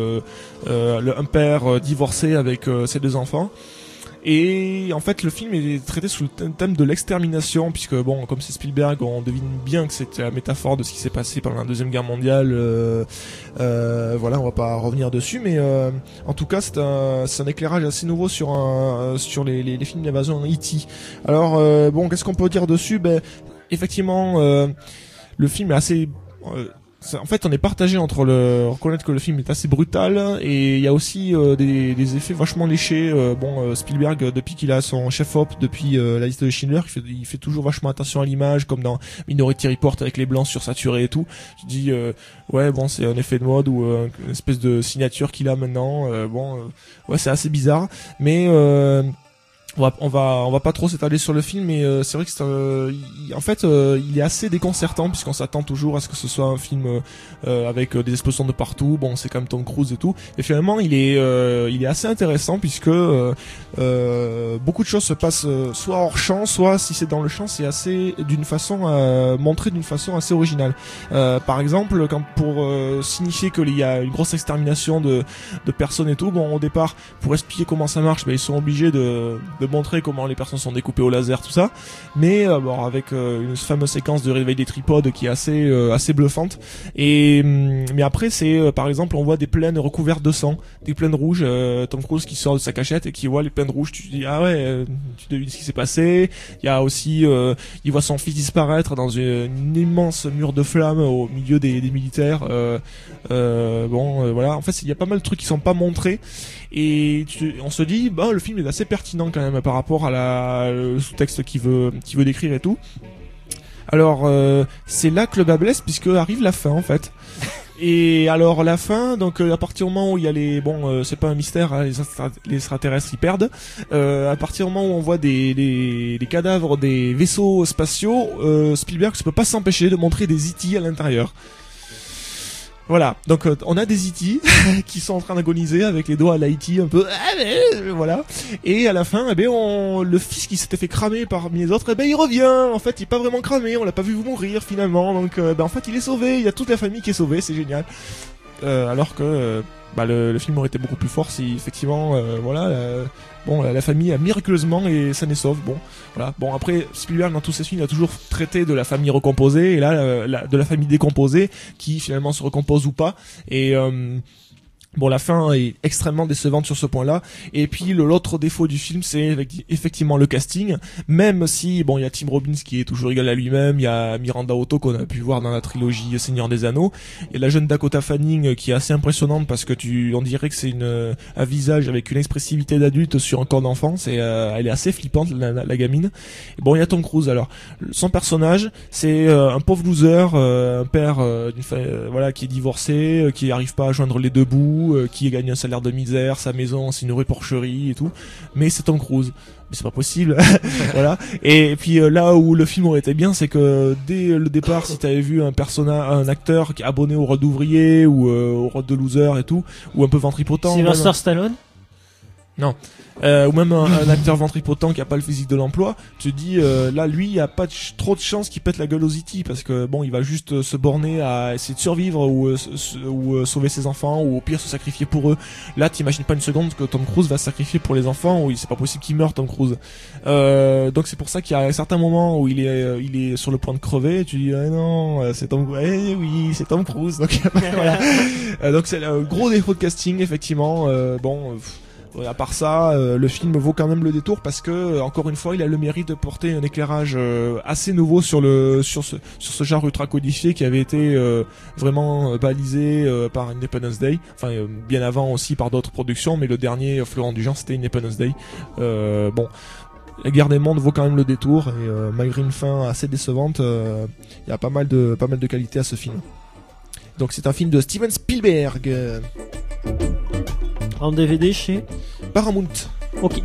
un père divorcé avec ses 2 enfants. Et en fait le film est traité sous le thème de l'extermination, puisque bon, comme c'est Spielberg, on devine bien que c'était la métaphore de ce qui s'est passé pendant la Deuxième Guerre mondiale. Voilà, on va pas revenir dessus, mais en tout cas c'est un éclairage assez nouveau sur les films d'invasion E.T. Alors bon, qu'est-ce qu'on peut dire dessus? Ben effectivement, le film est assez en fait, on est partagé entre reconnaître que le film est assez brutal et il y a aussi des effets vachement léchés. Spielberg, depuis qu'il a son chef-op, depuis la liste de Schindler, il fait toujours vachement attention à l'image, comme dans Minority Report avec les blancs sursaturés et tout. Je dis ouais, bon, c'est un effet de mode ou une espèce de signature qu'il a maintenant. Ouais, c'est assez bizarre, mais on va pas trop s'étaler sur le film, mais c'est vrai que il est assez déconcertant puisqu'on s'attend toujours à ce que ce soit un film avec des explosions de partout. Bon, c'est quand même Tom Cruise et tout. Et finalement, il est assez intéressant puisque beaucoup de choses se passent soit hors champ, soit si c'est dans le champ, c'est assez montré d'une façon assez originale. Par exemple, pour signifier qu'il y a une grosse extermination de personnes et tout. Bon, au départ, pour expliquer comment ça marche, ils sont obligés de montrer comment les personnes sont découpées au laser, tout ça, mais avec une fameuse séquence de réveil des tripodes qui est assez bluffante. Et mais après c'est par exemple on voit des plaines recouvertes de sang, des plaines rouges, Tom Cruise qui sort de sa cachette et qui voit les plaines rouges, tu te dis ah ouais, tu devines ce qui s'est passé. Il y a aussi il voit son fils disparaître dans une immense mur de flammes au milieu des militaires. Voilà, en fait il y a pas mal de trucs qui sont pas montrés et on se dit le film est assez pertinent quand même par rapport à le sous-texte qu'il veut décrire et tout. Alors c'est là que le bas blesse puisque arrive la fin en fait. Et alors la fin, donc à partir du moment où il y a c'est pas un mystère, hein, les extraterrestres ils perdent. À partir du moment où on voit des cadavres des vaisseaux spatiaux, Spielberg ne peut pas s'empêcher de montrer des E.T. à l'intérieur. Voilà, donc on a des E.T. qui sont en train d'agoniser avec les doigts à la E.T. un peu, voilà. Et à la fin, le fils qui s'était fait cramer parmi les autres, il revient. En fait, il est pas vraiment cramé, on l'a pas vu mourir finalement. Donc, en fait, il est sauvé. Il y a toute la famille qui est sauvée, c'est génial. alors que le film aurait été beaucoup plus fort si effectivement la famille a miraculeusement et saine et sauve. Bon, voilà. Bon, après Spielberg dans tous ses films il a toujours traité de la famille recomposée et là de la famille décomposée qui finalement se recompose ou pas et bon, la fin est extrêmement décevante sur ce point-là. Et puis l'autre défaut du film, c'est effectivement le casting. Même si, bon, il y a Tim Robbins qui est toujours égal à lui-même, il y a Miranda Otto qu'on a pu voir dans la trilogie Seigneur des Anneaux. Il y a la jeune Dakota Fanning qui est assez impressionnante parce que on dirait que c'est un visage avec une expressivité d'adulte sur un corps d'enfant. Elle est assez flippante la gamine. Et bon, il y a Tom Cruise. Alors, son personnage, c'est un pauvre loser, un père qui est divorcé, qui arrive pas à joindre les deux bouts. Qui gagne un salaire de misère, sa maison c'est une vraie porcherie et tout, mais c'est Tom Cruise. Mais c'est pas possible. Voilà. Et puis là où le film aurait été bien, c'est que dès le départ, si t'avais vu un acteur qui est abonné au rôle d'ouvrier ou au rôle de loser et tout, ou un peu ventripotent, Sylvester Stallone. Non. Ou même un acteur ventripotent qui a pas le physique de l'emploi, tu te dis là lui il y a pas trop de chances qu'il pète la gueule aux E.T. parce que bon il va juste se borner à essayer de survivre ou sauver ses enfants ou au pire se sacrifier pour eux. Là t'imagines pas une seconde que Tom Cruise va se sacrifier pour les enfants ou c'est pas possible qu'il meure Tom Cruise. Donc c'est pour ça qu'il y a un certain moment où il est sur le point de crever et tu dis non c'est Tom oui c'est Tom Cruise donc voilà. Donc c'est un gros défaut de casting effectivement à part ça, le film vaut quand même le détour parce que encore une fois, il a le mérite de porter un éclairage assez nouveau sur ce genre ultra codifié qui avait été vraiment balisé par Independence Day. Enfin, bien avant aussi par d'autres productions, mais le dernier fleuron du genre, c'était Independence Day. La guerre des mondes vaut quand même le détour et malgré une fin assez décevante, il y a pas mal de qualité à ce film. Donc c'est un film de Steven Spielberg. En DVD chez Paramount. Ok.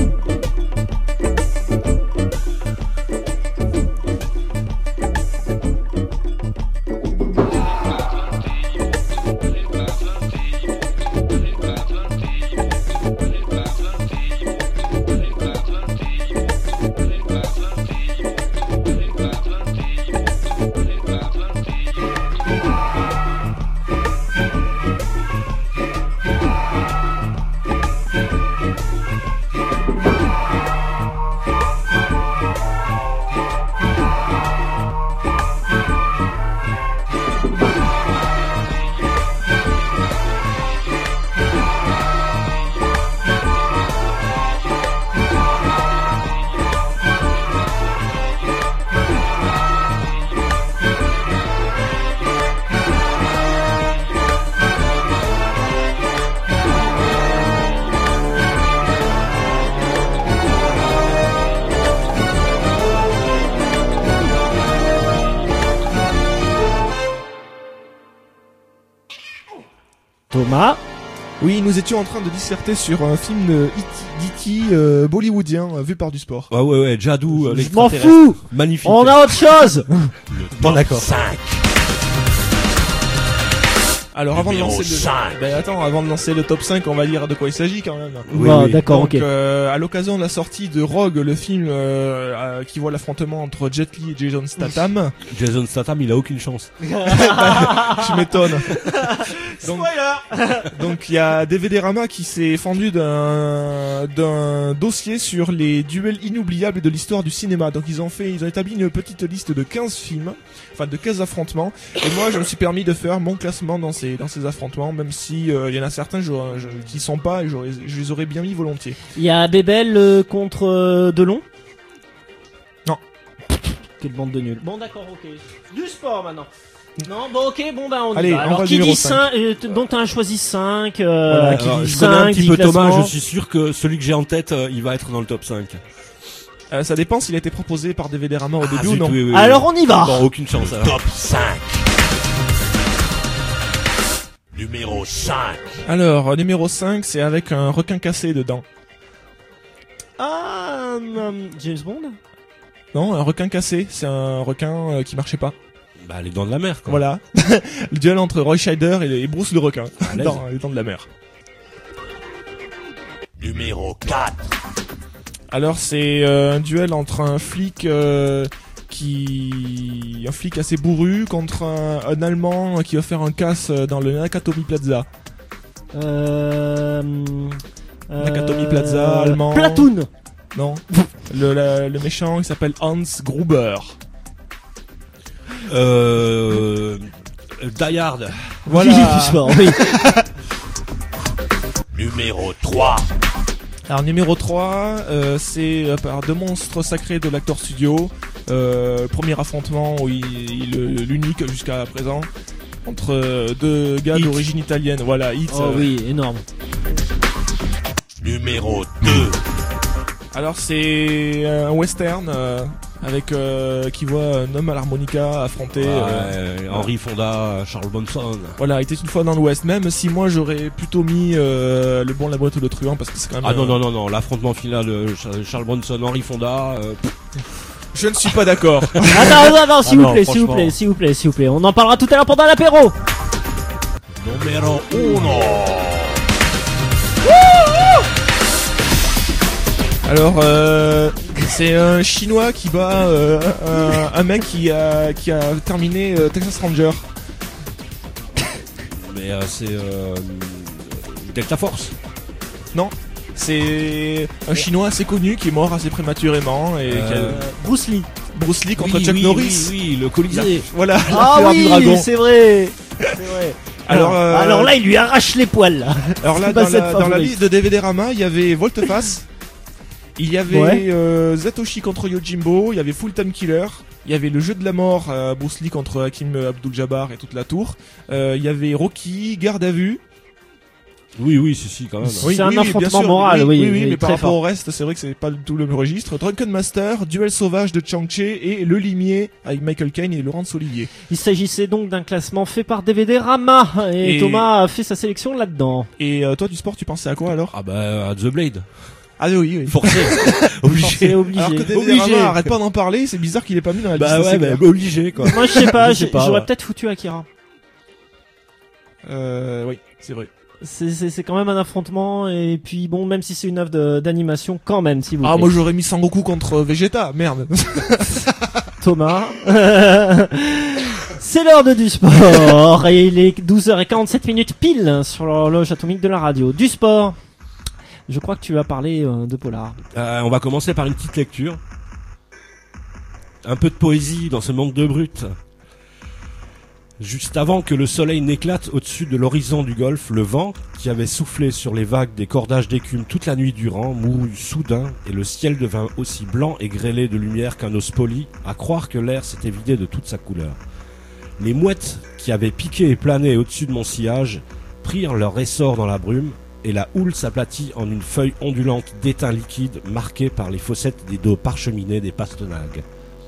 Thomas. Oui, nous étions en train de disserter sur un film d'E.T. Bollywoodien vu par du sport. Ah ouais, Jadou, je m'en fous. Magnifique. On a autre chose. Bon d'accord. 5. Alors avant de Numéro lancer 5. avant de lancer le top 5, on va dire de quoi il s'agit quand même. Oui, Bon, oui. d'accord, Donc ok. à l'occasion de la sortie de Rogue, le film qui voit l'affrontement entre Jet Li et Jason Statham, Jason Statham, il a aucune chance. je m'étonne. Donc il y a DVD-Rama qui s'est fendu d'un dossier sur les duels inoubliables de l'histoire du cinéma. Donc ils ont établi une petite liste de 15 films, enfin de 15 affrontements. Et moi je me suis permis de faire mon classement dans ces affrontements, même si il y en a certains qui sont pas et je les aurais bien mis volontiers. Il y a Bébel contre Delon. Non. Quelle bande de nuls. Bon d'accord, ok. Du sport maintenant. Non, bon ok, bon bah on y Allez, va. on Alors va qui numéro dit 5, donc t'as choisi 5, Voilà, qui Alors, dit je connais un 5, petit dit peu Thomas, classement. je suis sûr que celui que j'ai en tête, il va être dans le top 5. Ça dépend s'il a été proposé par DVD-Rama au début ou zut, non. oui. Alors on y va. Non, aucune chance. Alors. Top 5. Numéro 5. Alors numéro 5, c'est avec un requin cassé dedans. Ah, James Bond. Non, un requin cassé, c'est un requin qui marchait pas. Bah les dents de la mer quoi. Voilà. Le duel entre Roy Scheider et Bruce le requin l'aise. dans les dents de la mer. Numéro 4. Alors c'est un duel entre un flic un flic assez bourru contre un Allemand qui va faire un casse dans le Nakatomi Plaza. Nakatomi Plaza, allemand. Platoon. Non. le méchant, il s'appelle Hans Gruber. Die Hard. Voilà. Du sport, oui. Numéro 3. Alors numéro 3, c'est par deux monstres sacrés de l'Actor Studio. Premier affrontement, l'unique jusqu'à présent, entre deux gars d'origine italienne. Voilà, Hit. Oh oui, énorme. Numéro 2. Alors c'est un western avec qui voit un homme à l'harmonica affronter Henry Fonda, Charles Bronson. Voilà, il était une fois dans l'Ouest, même si moi j'aurais plutôt mis le bon, la boîte ou le truand, parce que c'est quand même... Ah non, l'affrontement final de Charles Bronson, Henry Fonda... Je ne suis pas d'accord. Attends, s'il vous plaît, franchement. s'il vous plaît. On en parlera tout à l'heure pendant l'apéro. Numéro 1. Alors, c'est un Chinois qui bat un mec qui a terminé Texas Ranger. Mais c'est Delta Force. Non, c'est un Chinois assez connu qui est mort assez prématurément et Bruce Lee. Bruce Lee contre Oui, Chuck oui, Norris. Oui, le Colisée. Voilà. Ah la fleur du dragon. oui, c'est vrai. Alors là, il lui arrache les poils. Là. Alors là, C'est pas dans cette la favorite. liste de DVD Rama, il y avait Volte-Face, il y avait Zatoshi contre Yojimbo, il y avait Full Time Killer, il y avait le jeu de la mort, Bruce Lee contre Hakim Abdul-Jabbar et toute la tour, il y avait Rocky, Garde à vue. Oui, si, quand même. C'est un affrontement bien sûr, moral, oui, mais par très rapport fort. au reste, c'est vrai que c'est pas du tout le même registre. Drunken Master, Duel sauvage de Chang-Chi et Le Limier avec Michael Caine et Laurence Olivier. Il s'agissait donc d'un classement fait par DVD Rama et Thomas a fait sa sélection là-dedans. Et toi du sport, tu pensais à quoi alors? Ah bah, à The Blade. Ah oui. Forcé. C'est obligé. Alors que DVD Obligé. Rama arrête pas d'en parler, c'est bizarre qu'il ait pas mis dans la liste. Bah ouais, c'est bah, clair. obligé, quoi. Moi, je sais pas, Je sais pas, j'aurais ouais. peut-être foutu Akira. Oui, c'est vrai. C'est quand même un affrontement et puis bon, même si c'est une œuvre d'animation, quand même, s'il vous plaît. Ah, moi j'aurais mis Sangoku contre Vegeta, merde. Thomas. C'est l'heure du sport et il est 12h47 pile sur l'horloge atomique de la radio. Du sport. Je crois que tu vas parler de polar. On va commencer par une petite lecture. Un peu de poésie dans ce monde de brut. Juste avant que le soleil n'éclate au-dessus de l'horizon du golfe, le vent, qui avait soufflé sur les vagues des cordages d'écume toute la nuit durant, mourut soudain, et le ciel devint aussi blanc et grêlé de lumière qu'un os poli, à croire que l'air s'était vidé de toute sa couleur. Les mouettes, qui avaient piqué et plané au-dessus de mon sillage, prirent leur essor dans la brume, et la houle s'aplatit en une feuille ondulante d'étain liquide marquée par les fossettes des dos parcheminés des pastenagues.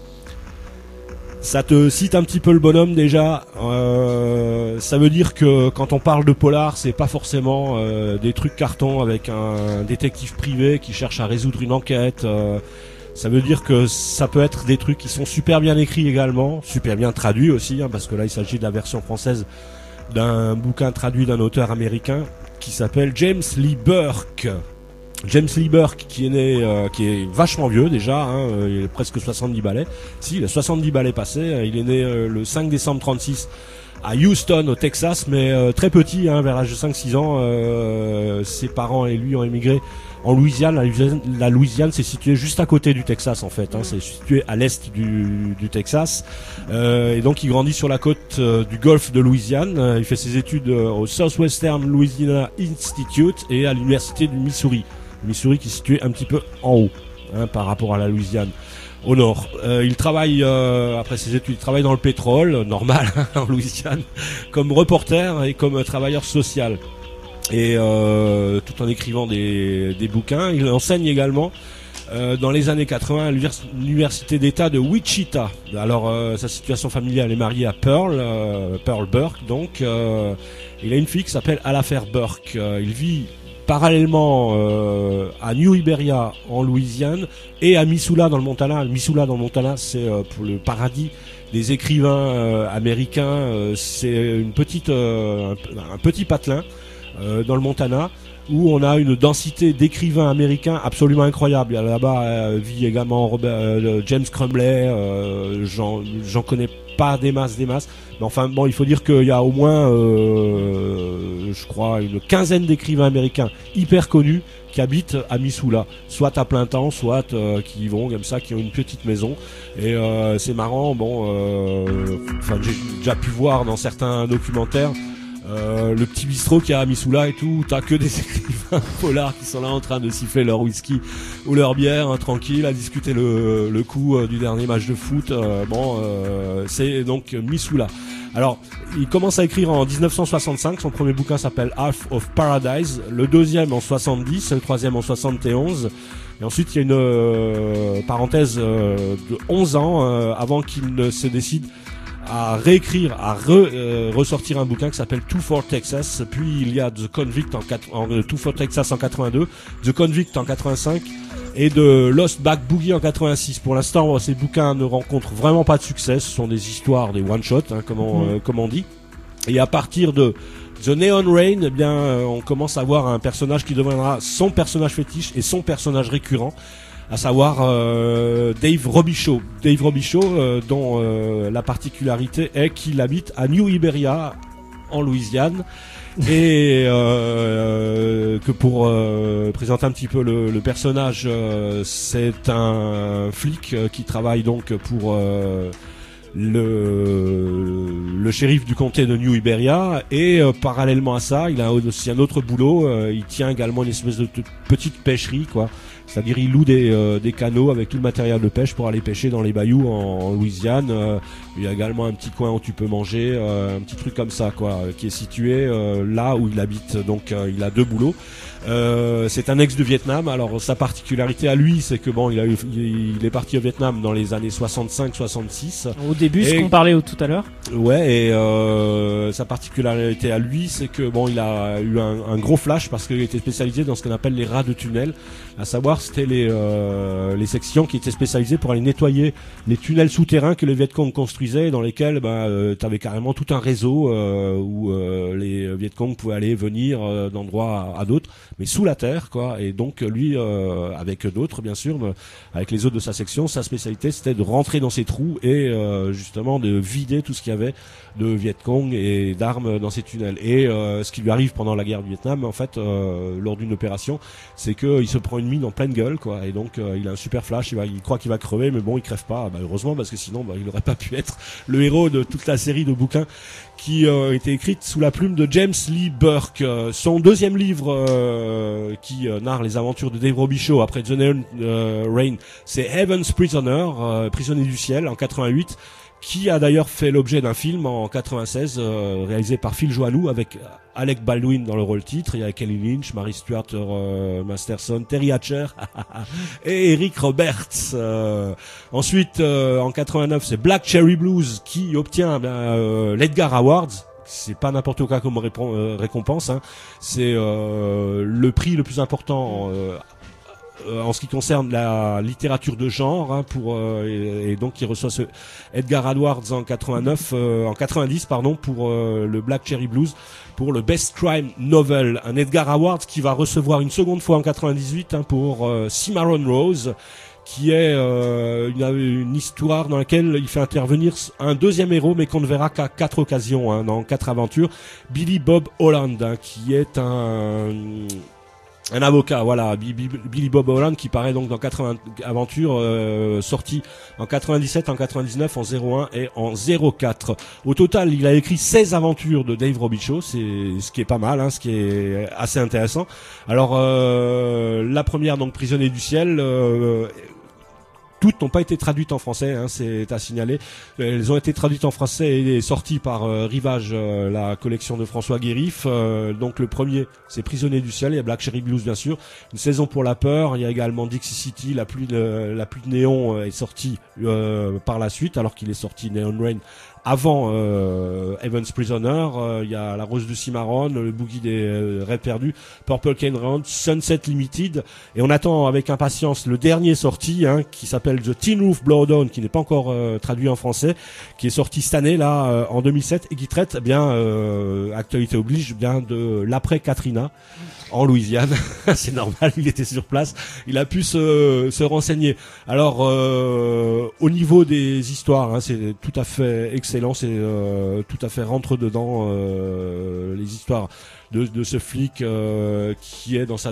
Ça te cite un petit peu le bonhomme déjà. Ça veut dire que quand on parle de polar, c'est pas forcément des trucs cartons avec un détective privé qui cherche à résoudre une enquête. Ça veut dire que ça peut être des trucs qui sont super bien écrits également, super bien traduits aussi, hein, parce que là il s'agit de la version française d'un bouquin traduit d'un auteur américain qui s'appelle James Lee Burke. James Lee Burke qui est né, qui est vachement vieux déjà, hein, il a presque 70 balais. Si, il a 70 balais passés. Il est né le 5 décembre 36 à Houston au Texas, mais très petit, hein, vers l'âge de 5-6 ans. Ses parents et lui ont émigré en Louisiane. La Louisiane, c'est situé juste à côté du Texas en fait, hein, c'est situé à l'est du Texas. Et donc il grandit sur la côte du golfe de Louisiane. Il fait ses études au Southwestern Louisiana Institute et à l'université du Missouri. Missouri qui est situé un petit peu en haut, hein, par rapport à la Louisiane, au nord. Il travaille, après ses études, il travaille dans le pétrole, normal, en Louisiane, comme reporter et comme travailleur social. Et tout en écrivant des bouquins. Il enseigne également dans les années 80 à l'université d'État de Wichita. Alors sa situation familiale est mariée à Pearl Burke, donc il a une fille qui s'appelle Alafair Burke. Il vit parallèlement à New Iberia en Louisiane et à Missoula dans le Montana. Missoula dans le Montana, c'est pour le paradis des écrivains américains. C'est une petite un petit patelin dans le Montana, où on a une densité d'écrivains américains absolument incroyable. Là-bas vit également James Crumley, j'en connais pas des masses, mais enfin bon, il faut dire qu'il y a au moins je crois une quinzaine d'écrivains américains hyper connus qui habitent à Missoula, soit à plein temps, soit qui y vont comme ça, qui ont une petite maison. Et c'est marrant, enfin j'ai déjà pu voir dans certains documentaires le petit bistrot qu'il y a à Missoula et tout, t'as que des écrivains polars qui sont là en train de siffler leur whisky ou leur bière, tranquille, à discuter le coup du dernier match de foot. C'est donc Missoula. Alors, il commence à écrire en 1965, son premier bouquin s'appelle Half of Paradise, le deuxième en 70, le troisième en 71, et ensuite il y a une parenthèse de 11 ans avant qu'il ne se décide à réécrire, ressortir un bouquin qui s'appelle Two for Texas, puis il y a The Convict Two for Texas en 82, The Convict en 85, et de Lost Back Boogie en 86. Pour l'instant, ces bouquins ne rencontrent vraiment pas de succès. Ce sont des histoires, des one-shots, comme on dit. Et à partir de The Neon Rain, eh bien, on commence à voir un personnage qui deviendra son personnage fétiche et son personnage récurrent, à savoir Dave Robichaud. Dave Robichaud, dont la particularité est qu'il habite à New Iberia, en Louisiane. Et que pour présenter un petit peu le personnage, c'est un flic qui travaille donc pour le shérif du comté de New Iberia, et parallèlement à ça, il a aussi un autre boulot. Il tient également une espèce de petite pêcherie, quoi. C'est-à-dire il loue des canaux avec tout le matériel de pêche pour aller pêcher dans les bayous en Louisiane. Il y a également un petit coin où tu peux manger, un petit truc comme ça, quoi, qui est situé là où il habite. Donc il a deux boulots. C'est un ex de Vietnam. Alors sa particularité à lui, c'est que bon, il est parti au Vietnam dans les années 65-66. Au début, ce qu'on parlait tout à l'heure. Ouais, et sa particularité à lui, c'est que bon, il a eu un gros flash parce qu'il était spécialisé dans ce qu'on appelle les rats de tunnel. À savoir, c'était les sections qui étaient spécialisées pour aller nettoyer les tunnels souterrains que les Viet Cong construisaient, dans lesquels t'avais carrément tout un réseau où les Viet Cong pouvaient aller venir d'endroits à d'autres, mais sous la terre, quoi. Et donc lui, avec d'autres bien sûr, avec les autres de sa section, sa spécialité c'était de rentrer dans ces trous et justement de vider tout ce qu'il y avait de Viet Cong et d'armes dans ces tunnels. Et ce qui lui arrive pendant la guerre du Vietnam, en fait, lors d'une opération, c'est que il se prend une mine en pleine gueule, quoi. Et donc il a un super flash, il croit qu'il va crever, mais bon, il crève pas. Heureusement, parce que sinon il n'aurait pas pu être le héros de toute la série de bouquins qui était écrite sous la plume de James Lee Burke. Son deuxième livre qui narre les aventures de Dave Robichaud après The Neon Rain, c'est Heaven's Prisoner, prisonnier du ciel, en 88, qui a d'ailleurs fait l'objet d'un film en 96 réalisé par Phil Joannou avec Alec Baldwin dans le rôle titre. Il y a Kelly Lynch, Mary Stuart Masterson, Terry Hatcher et Eric Roberts. Ensuite, en 89, c'est Black Cherry Blues qui obtient l'Edgar Award. C'est pas n'importe quoi comme récompense, hein. C'est le prix le plus important en ce qui concerne la littérature de genre, hein, et donc il reçoit ce Edgar Awards en 90 pour le Black Cherry Blues pour le Best Crime Novel, un Edgar Award qui va recevoir une seconde fois en 98 pour Cimarron Rose, qui est une histoire dans laquelle il fait intervenir un deuxième héros, mais qu'on ne verra qu'à 4 occasions, hein, dans 4 aventures, Billy Bob Holland, hein, qui est un avocat, voilà, Billy Bob Holland, qui paraît donc dans 80 aventures sorties en 97, en 99, en 01 et en 04. Au total, il a écrit 16 aventures de Dave Robichaud, c'est ce qui est pas mal, hein, ce qui est assez intéressant. Alors la première, donc Prisonnier du ciel, toutes n'ont pas été traduites en français, hein, c'est à signaler. Elles ont été traduites en français et sorties par Rivage, la collection de François Guérif. Donc le premier, c'est Prisonnier du ciel. Il y a Black Cherry Blues, bien sûr. Une saison pour la peur. Il y a également Dixie City. La pluie de néon est sortie par la suite, alors qu'il est sorti Neon Rain avant Heaven's Prisoner, il y a La Rose de Cimarron, le Boogie des Rêves Perdus, Purple Cane Round, Sunset Limited, et on attend avec impatience le dernier sorti, qui s'appelle The Tin Roof Blowdown, qui n'est pas encore traduit en français, qui est sorti cette année là en 2007 et qui traite actualité oblige bien de l'après Katrina en Louisiane. C'est normal, il était sur place, il a pu se renseigner. Alors au niveau des histoires, c'est tout à fait excellent, c'est tout à fait rentre dedans les histoires de ce flic qui est dans sa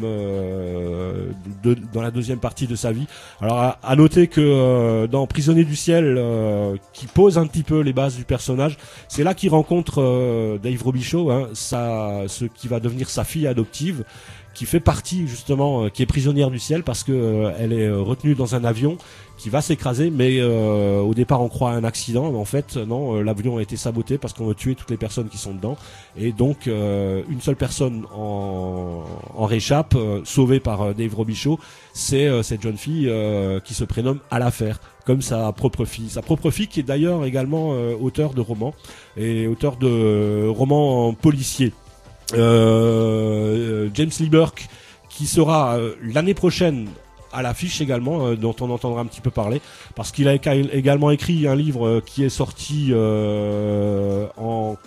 dans la deuxième partie de sa vie. Alors à noter que dans Prisonnier du ciel, qui pose un petit peu les bases du personnage, c'est là qu'il rencontre Dave Robichaud, ce qui va devenir sa fille adoptive, qui fait partie justement, qui est prisonnière du ciel parce que elle est retenue dans un avion qui va s'écraser, mais au départ on croit à un accident, mais en fait non, l'avion a été saboté parce qu'on a tué toutes les personnes qui sont dedans, et donc une seule personne en réchappe, sauvée par Dave Robichaud, c'est cette jeune fille qui se prénomme Alafer, comme sa propre fille qui est d'ailleurs également auteur de romans et auteur de romans policiers. James Lee Burke qui sera l'année prochaine à l'affiche également, dont on entendra un petit peu parler, parce qu'il a également écrit un livre qui est sorti en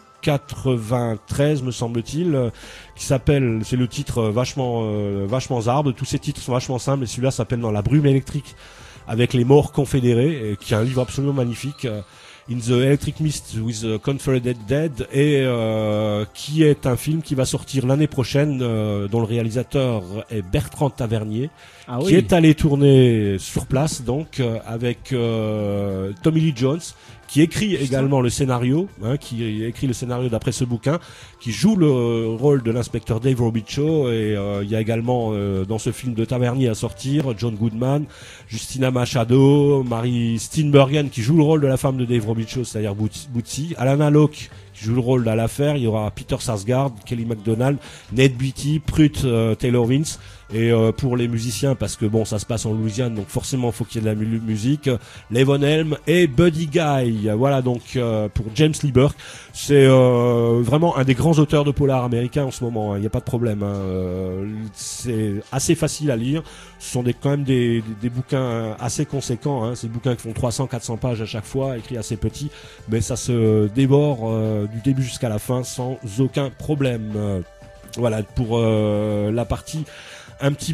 93 me semble-t-il, qui s'appelle, c'est le titre vachement zarbe, tous ces titres sont vachement simples, et celui-là s'appelle Dans la brume électrique avec les morts confédérés, et qui est un livre absolument magnifique. In the Electric Mist with the Confederate Dead, et qui est un film qui va sortir l'année prochaine, dont le réalisateur est Bertrand Tavernier, qui est allé tourner sur place, donc avec Tommy Lee Jones, qui écrit également le scénario, qui écrit le scénario d'après ce bouquin, qui joue le rôle de l'inspecteur Dave Robichaud, et il y a également dans ce film de Tavernier à sortir John Goodman, Justina Machado, Mary Steenburgen qui joue le rôle de la femme de Dave Robichaud, c'est-à-dire Bootsy, Alana Locke qui joue le rôle d'Alafer, il y aura Peter Sarsgaard, Kelly MacDonald, Ned Beatty, Prut Taylor Vince, et pour les musiciens, parce que bon, ça se passe en Louisiane, donc forcément faut qu'il y ait de la musique, Levon Helm et Buddy Guy. Voilà donc pour James Lee Burke, c'est vraiment un des grands auteurs de polar américains en ce moment, il n'y a pas de problème, c'est assez facile à lire, ce sont quand même des bouquins assez conséquents, ces bouquins qui font 300-400 pages à chaque fois, écrits assez petits, mais ça se dévore du début jusqu'à la fin sans aucun problème. Voilà pour la partie un petit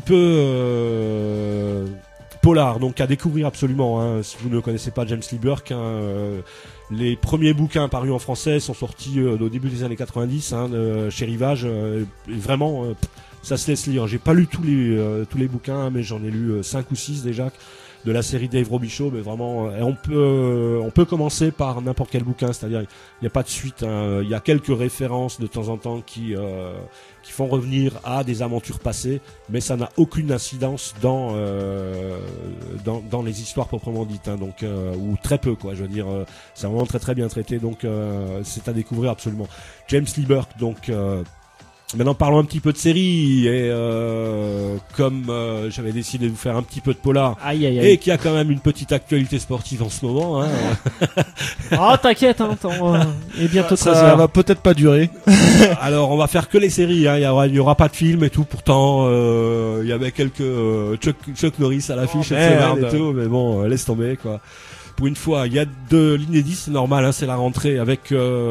peu polar, donc à découvrir absolument, si vous ne connaissez pas James Lee Burke, les premiers bouquins parus en français sont sortis au début des années 90 chez Rivage, vraiment ça se laisse lire. J'ai pas lu tous les bouquins, mais j'en ai lu 5 ou 6 déjà de la série Dave Robichaud, mais vraiment on peut commencer par n'importe quel bouquin, c'est-à-dire il n'y a pas de suite, il y a quelques références de temps en temps qui font revenir à des aventures passées, mais ça n'a aucune incidence dans les histoires proprement dites, donc ou très peu quoi, je veux dire, c'est vraiment très très bien traité, donc c'est à découvrir absolument. James Lee Burke, donc maintenant parlons un petit peu de série, et comme j'avais décidé de vous faire un petit peu de polar, et qu'il y a quand même une petite actualité sportive en ce moment, Oh t'inquiète, et bientôt 13h. Ça va peut-être pas durer. Alors on va faire que les séries, il y aura pas de film et tout, pourtant il y avait quelques Chuck Norris à l'affiche cette semaine et tout, mais bon, laisse tomber quoi. Pour une fois, il y a de l'inédit, c'est normal, c'est la rentrée avec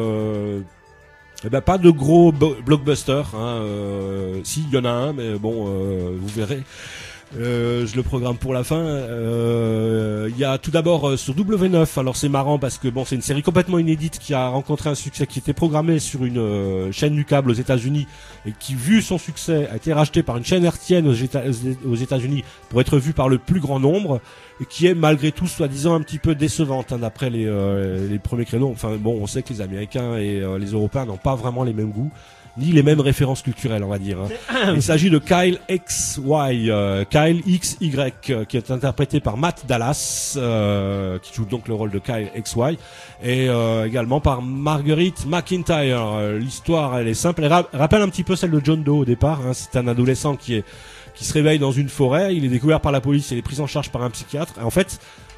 pas de gros blockbusters, si, il y en a un, mais bon, vous verrez. Je le programme pour la fin. Il y a tout d'abord sur W9. Alors c'est marrant parce que bon, c'est une série complètement inédite qui a rencontré un succès, qui était programmée sur une chaîne du câble aux États-Unis, et qui, vu son succès, a été rachetée par une chaîne hertzienne aux États-Unis pour être vue par le plus grand nombre, et qui est malgré tout soi-disant un petit peu décevante d'après les premiers créneaux. Enfin bon, on sait que les Américains et les Européens n'ont pas vraiment les mêmes goûts, ni les mêmes références culturelles, on va dire. Il s'agit de Kyle XY, Kyle XY, qui est interprété par Matt Dallas, qui joue donc le rôle de Kyle XY, et également par Marguerite McIntyre. L'histoire, elle est simple, elle rappelle un petit peu celle de John Doe au départ. C'est un adolescent qui se réveille dans une forêt, il est découvert par la police, il est pris en charge par un psychiatre, et en fait,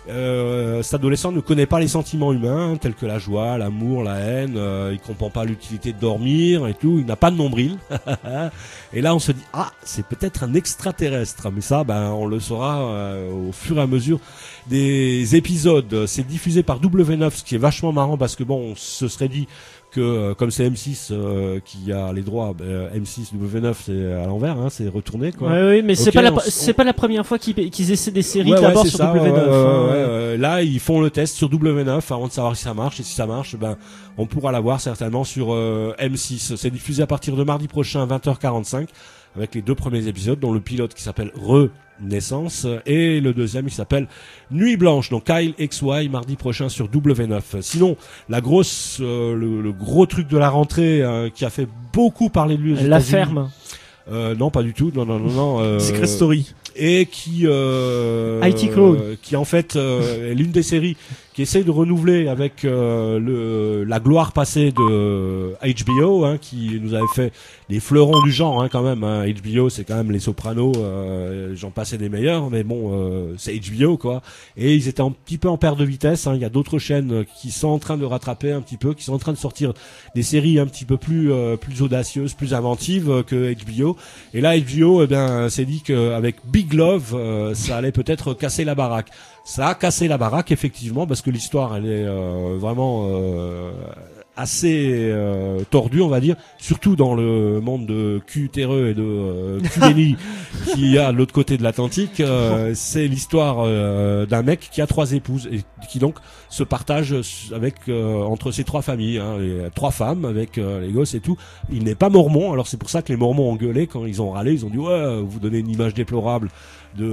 Cet adolescent ne connaît pas les sentiments humains tels que la joie, l'amour, la haine, il comprend pas l'utilité de dormir et tout, il n'a pas de nombril. Et là on se dit c'est peut-être un extraterrestre, mais ça on le saura au fur et à mesure des épisodes. C'est diffusé par W9, ce qui est vachement marrant parce que on se serait dit que comme c'est M6 qui a les droits, M6 W9 c'est à l'envers, c'est retourné quoi. Oui, mais c'est pas la première fois qu'ils essaient des séries d'abord sur W9. Là ils font le test sur W9 avant de savoir si ça marche, et si ça marche, on pourra la voir certainement sur M6. C'est diffusé à partir de mardi prochain à 20h45 avec les 2 premiers épisodes, dont le pilote qui s'appelle Renaissance et le deuxième qui s'appelle Nuit Blanche. Donc Kyle XY mardi prochain sur W9. Sinon, le gros truc de la rentrée qui a fait beaucoup parler de lui aux La États-Unis. Ferme. Non, pas du tout. Non. Secret Story. Et qui IT Crowd. qui en fait est l'une des séries qui essaye de renouveler avec la gloire passée de HBO, qui nous avait fait les fleurons du genre quand même. HBO c'est quand même les Sopranos, j'en passais des meilleurs, mais c'est HBO quoi. Et ils étaient un petit peu en perte de vitesse. Il y a d'autres chaînes qui sont en train de rattraper un petit peu, qui sont en train de sortir des séries un petit peu plus audacieuses, plus inventives que HBO. Et là HBO s'est dit qu'avec Big Love ça allait peut-être casser la baraque. Ça a cassé la baraque effectivement parce que l'histoire elle est vraiment assez tordue on va dire, surtout dans le monde de cul terreux et de culénie qu'il y a de l'autre côté de l'Atlantique. C'est l'histoire d'un mec qui a 3 épouses et qui donc se partage avec entre ses 3 familles, les 3 femmes avec les gosses et tout. Il n'est pas mormon, alors c'est pour ça que les mormons ont gueulé quand ils ont râlé, ils ont dit vous donnez une image déplorable de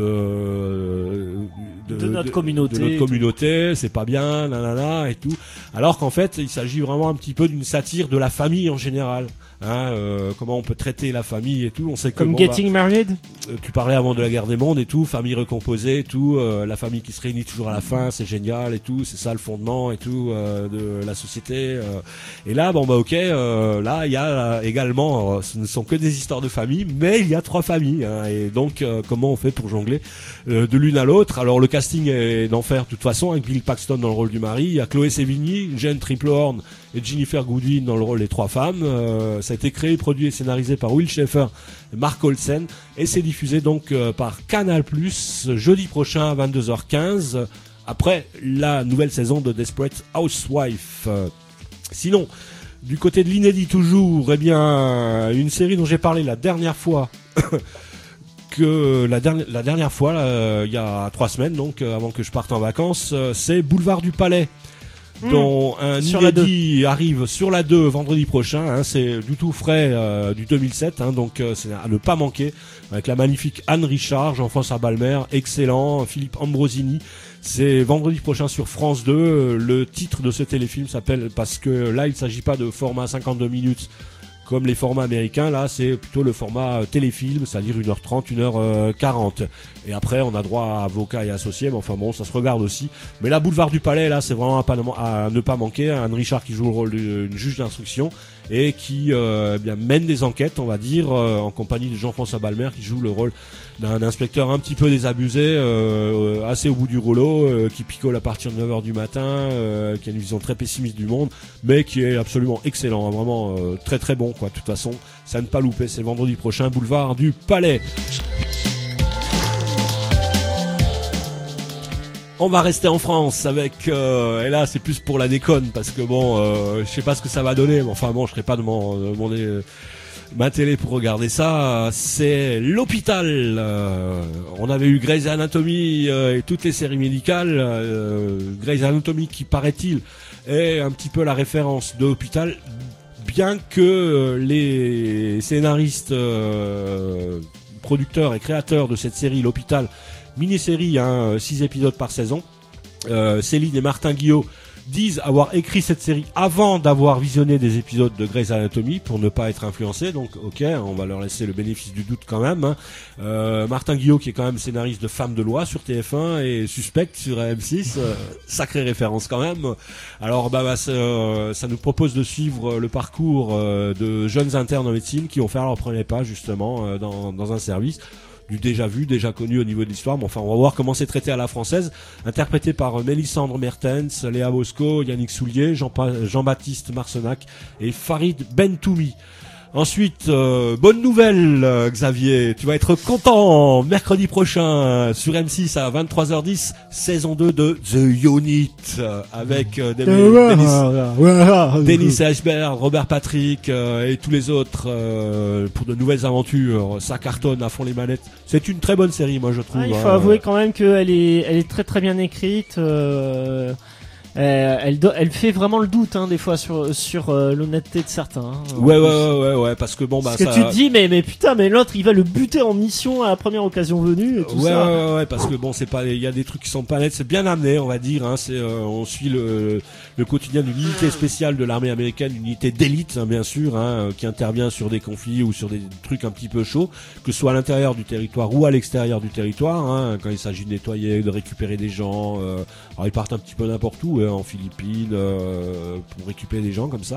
notre communauté. De notre communauté, c'est pas bien, nanana et tout. Alors qu'en fait, il s'agit vraiment un petit peu d'une satire de la famille en général. Comment on peut traiter la famille et tout. On sait que comme Getting Married. Tu parlais avant de la guerre des mondes et tout, famille recomposée et tout, la famille qui se réunit toujours à la fin, c'est génial et tout, c'est ça le fondement et tout de la société. Et là, là il y a également, ce ne sont que des histoires de famille, mais il y a 3 familles. Et donc, comment on fait pour jongler de l'une à l'autre? Alors le casting est d'enfer de toute façon, avec Bill Paxton dans le rôle du mari, il y a Chloé Sevigny, Jane Triplehorn et Jennifer Goodwin dans le rôle des 3 femmes. Ça a été créé, produit et scénarisé par Will Schaeffer et Mark Olsen, et c'est diffusé donc par Canal+ jeudi prochain à 22h15 après la nouvelle saison de Desperate Housewife. Sinon, du côté de l'inédit toujours, une série dont j'ai parlé la dernière fois la dernière fois il y a 3 semaines donc avant que je parte en vacances, c'est Boulevard du Palais, dont un inédit arrive sur la 2 vendredi prochain. C'est du tout frais du 2007, donc c'est à ne pas manquer, avec la magnifique Anne Richard, Jean-François Balmer, excellent, Philippe Ambrosini. C'est vendredi prochain sur France 2. Le titre de ce téléfilm s'appelle, parce que là il s'agit pas de format 52 minutes comme les formats américains, là c'est plutôt le format téléfilm, c'est-à-dire 1h30, 1h40. Et après on a droit à avocats et associés, mais enfin ça se regarde aussi. Mais là, Boulevard du Palais, là c'est vraiment à ne pas manquer. Anne Richard qui joue le rôle d'une juge d'instruction et qui mène des enquêtes, on va dire, en compagnie de Jean-François Balmer qui joue le rôle d'un inspecteur un petit peu désabusé, assez au bout du rouleau, qui picole à partir de 9h du matin, qui a une vision très pessimiste du monde, mais qui est absolument excellent, vraiment très très bon quoi. De toute façon, ça à ne pas louper, c'est vendredi prochain, Boulevard du Palais. On va rester en France avec et là c'est plus pour la déconne parce que je sais pas ce que ça va donner, mais enfin je serai pas demander ma télé pour regarder ça. C'est l'hôpital. On avait eu Grey's Anatomy et toutes les séries médicales. Grey's Anatomy qui paraît-il est un petit peu la référence de l'hôpital, bien que les scénaristes, producteurs et créateurs de cette série, l'hôpital, mini-série, 6 épisodes par saison, Céline et Martin Guillot disent avoir écrit cette série avant d'avoir visionné des épisodes de Grey's Anatomy pour ne pas être influencés. Donc on va leur laisser le bénéfice du doute quand même. Martin Guillot qui est quand même scénariste de Femmes de loi sur TF1 et Suspect sur M6, sacrée référence quand même. Alors ça nous propose de suivre le parcours de jeunes internes en médecine qui vont faire leur premier pas justement dans un service. du déjà vu, déjà connu au niveau de l'histoire. Mais enfin, on va voir comment c'est traité à la française, interprété par Mélissandre Mertens, Léa Bosco, Yannick Soulier, Jean-Baptiste Marcenac et Farid Bentoumi. Ensuite, bonne nouvelle, Xavier, tu vas être content. Mercredi prochain sur M6 à 23h10, saison 2 de The Unit avec Denis Iceberg, Robert Patrick et tous les autres pour de nouvelles aventures. Ça cartonne à fond les manettes. C'est une très bonne série, moi je trouve. Il faut avouer quand même qu'elle est très très bien écrite. Elle fait vraiment le doute des fois sur l'honnêteté de certains. Ouais, parce que bon parce que tu te dis mais putain mais l'autre il va le buter en mission à la première occasion venue et tout ça. Ouais, parce que bon c'est pas, il y a des trucs qui sont pas nets, c'est bien amené on va dire. C'est on suit le quotidien d'une unité spéciale de l'armée américaine, une unité d'élite bien sûr, qui intervient sur des conflits ou sur des trucs un petit peu chauds, que ce soit à l'intérieur du territoire ou à l'extérieur du territoire. Quand il s'agit de nettoyer, de récupérer des gens, alors ils partent un petit peu n'importe où. En Philippines pour récupérer des gens comme ça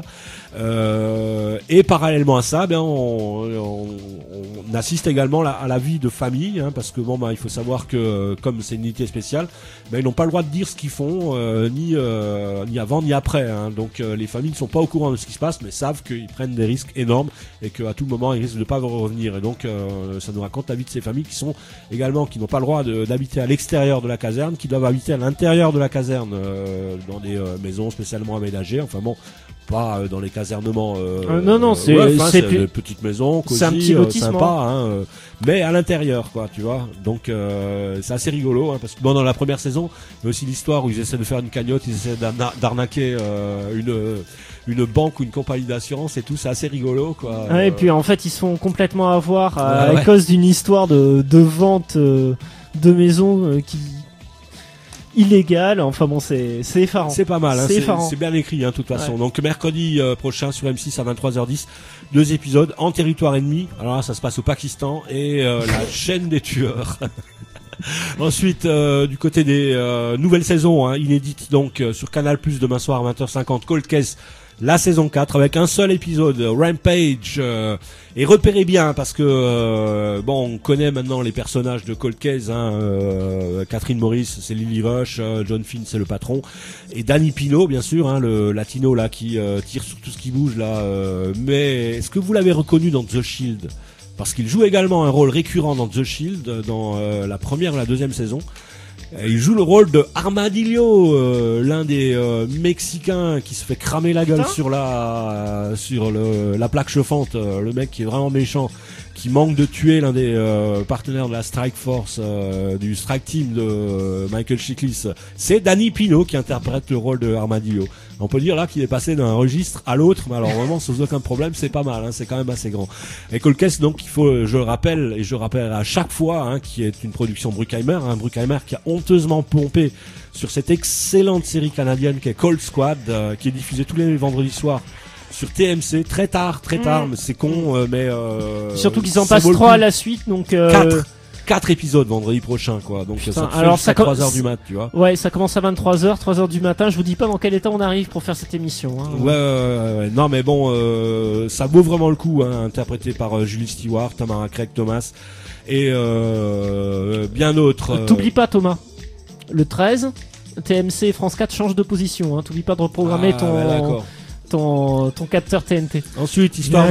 et parallèlement à ça on assiste également à la vie de famille parce que il faut savoir que comme c'est une unité spéciale ils n'ont pas le droit de dire ce qu'ils font ni avant ni après donc les familles ne sont pas au courant de ce qui se passe mais savent qu'ils prennent des risques énormes et qu'à tout moment ils risquent de pas revenir et donc ça nous raconte la vie de ces familles qui n'ont pas le droit d'habiter à l'extérieur de la caserne, qui doivent habiter à l'intérieur de la caserne dans des maisons spécialement aménagées, pas dans les casernements non c'est des petites maisons cosy, c'est un petit lotissement sympa mais à l'intérieur quoi tu vois donc c'est assez rigolo parce que dans la première saison il y a aussi l'histoire où ils essaient de faire une cagnotte, ils essaient d'arnaquer une banque ou une compagnie d'assurance et tout, c'est assez rigolo quoi. Et puis en fait ils se font complètement avoir à cause d'une histoire de vente de maisons qui illégal, c'est effarant. C'est pas mal, c'est bien écrit de toute façon. Donc mercredi prochain sur M6 à 23h10, 2 épisodes en territoire ennemi. Alors là, ça se passe au Pakistan et la chaîne des tueurs. Ensuite, du côté des nouvelles saisons inédites donc sur Canal+ demain soir 20h50, Cold Case. La saison 4 avec un seul épisode, Rampage, et repérez bien parce que on connaît maintenant les personnages de Cold Case, Catherine Morris c'est Lily Rush, John Finn c'est le patron et Danny Pino bien sûr le latino là qui tire sur tout ce qui bouge là, mais est-ce que vous l'avez reconnu dans The Shield? Parce qu'il joue également un rôle récurrent dans The Shield dans la première et la deuxième saison. Il joue le rôle de Armadillo, l'un des Mexicains qui se fait cramer la gueule sur la plaque chauffante, le mec qui est vraiment méchant, qui manque de tuer l'un des partenaires de la Strike Force, du Strike Team de Michael Chiklis. C'est Danny Pino qui interprète le rôle de Armadillo. On peut dire là qu'il est passé d'un registre à l'autre, mais alors vraiment sans aucun problème, c'est pas mal, c'est quand même assez grand. Et Cold Case, donc il faut, je le rappelle et je rappelle à chaque fois, qui est une production Bruckheimer, Bruckheimer qui a honteusement pompé sur cette excellente série canadienne qui est Cold Squad, qui est diffusée tous les vendredis soirs sur TMC, très tard, mais c'est con, mais surtout qu'ils en passent 3 à la suite, donc 4 épisodes vendredi prochain quoi. Donc putain, ça fait 3h du mat, tu vois. Ouais, ça commence à 23h, 3h du matin, je vous dis pas dans quel état on arrive pour faire cette émission Ouais. Non mais bon ça vaut vraiment le coup interprété par Julie Stewart, Tamara Craig Thomas et bien d'autres. T'oublies pas Thomas. Le 13, TMC et France 4 changent de position t'oublies pas de reprogrammer ton capteur TNT. Ensuite, histoire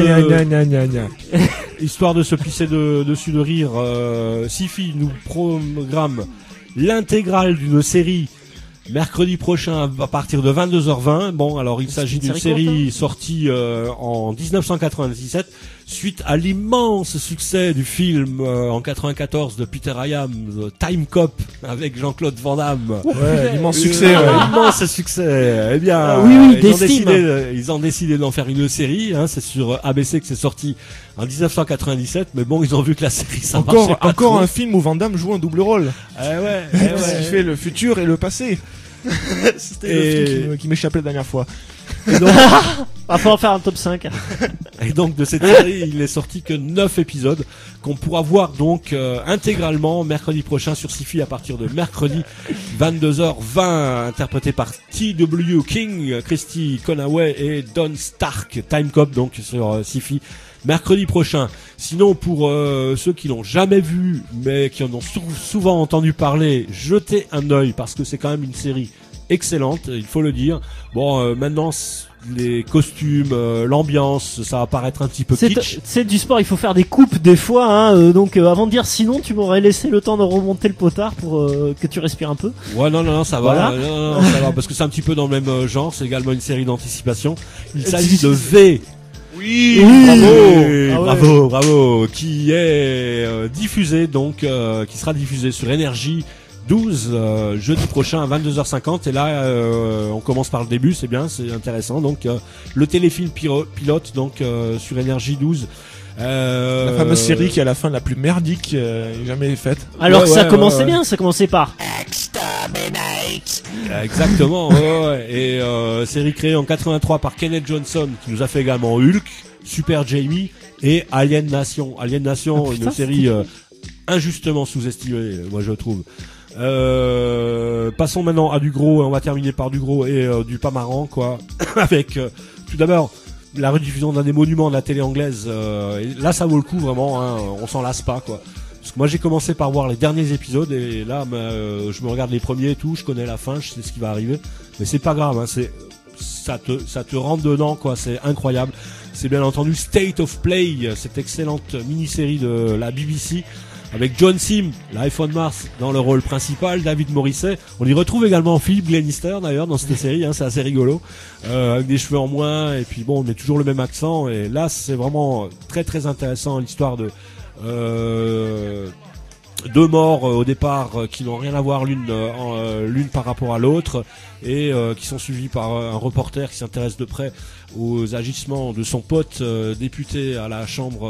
de se pisser dessus de rire, Sifi nous programme l'intégrale d'une série mercredi prochain à partir de 22h20. Bon, alors il s'agit d'une série sortie en 1997 suite à l'immense succès du film en 94 de Peter Hyams, Time Cop avec Jean-Claude Van Damme. Ouais, l'immense succès. L'immense succès. Eh bien, ils ont décidé d'en faire une série. C'est sur ABC que c'est sorti en 1997. Mais bon, ils ont vu que la série ça marchait pas encore trop. Un film où Van Damme joue un double rôle. Ce qui fait le futur et le passé. C'était le film qui m'échappait la dernière fois. Donc, va falloir faire un top 5. Et donc de cette série, il n'est sorti que 9 épisodes qu'on pourra voir donc intégralement mercredi prochain sur Syfy à partir de mercredi 22h20, interprété par T.W. King, Christy Conaway et Don Stark. Time Cop donc sur Syfy mercredi prochain. Sinon, pour ceux qui l'ont jamais vu, mais qui en ont souvent entendu parler, jetez un œil parce que c'est quand même une série excellente, il faut le dire. Bon, maintenant les costumes, l'ambiance, ça va paraître un petit peu kitsch. C'est du sport, il faut faire des coupes des fois, hein, donc avant de dire sinon, tu m'aurais laissé le temps de remonter le potard pour que tu respires un peu. Ouais, non, ça va. Voilà. Non, ça va, parce que c'est un petit peu dans le même genre. C'est également une série d'anticipation. Il s'agit de V. Oui, Bravo, qui est diffusé donc, qui sera diffusé sur Énergie 12 jeudi prochain à 22h50. Et là, on commence par le début, c'est bien, c'est intéressant. Donc, le téléfilm pilote donc sur Énergie 12. La fameuse série qui est à la fin la plus merdique jamais faite. Alors que ça commençait bien, ça commençait par exactement, ouais. Et série créée en 83 par Kenneth Johnson, qui nous a fait également Hulk, Super Jamie et Alien Nation. Alien Nation, une série injustement sous-estimée, moi je trouve. Passons maintenant à du gros, on va terminer par du gros et du pas marrant, quoi. Avec tout d'abord la rediffusion d'un des monuments de la télé anglaise. Et là, ça vaut le coup vraiment, hein, on s'en lasse pas, quoi. Parce que moi, j'ai commencé par voir les derniers épisodes et là, je me regarde les premiers et tout, je connais la fin, je sais ce qui va arriver. Mais c'est pas grave, hein, ça te rentre dedans, quoi. C'est incroyable. C'est bien entendu State of Play, cette excellente mini-série de la BBC. Avec John Sim, l'iPhone Mars, dans le rôle principal, David Morrissey. On y retrouve également Philip Glenister, d'ailleurs, dans cette série, hein, c'est assez rigolo. Avec des cheveux en moins, et puis bon, on est toujours le même accent, et là, c'est vraiment très très intéressant, l'histoire de deux morts au départ qui n'ont rien à voir l'une par rapport à l'autre, et qui sont suivis par un reporter qui s'intéresse de près aux agissements de son pote député à la Chambre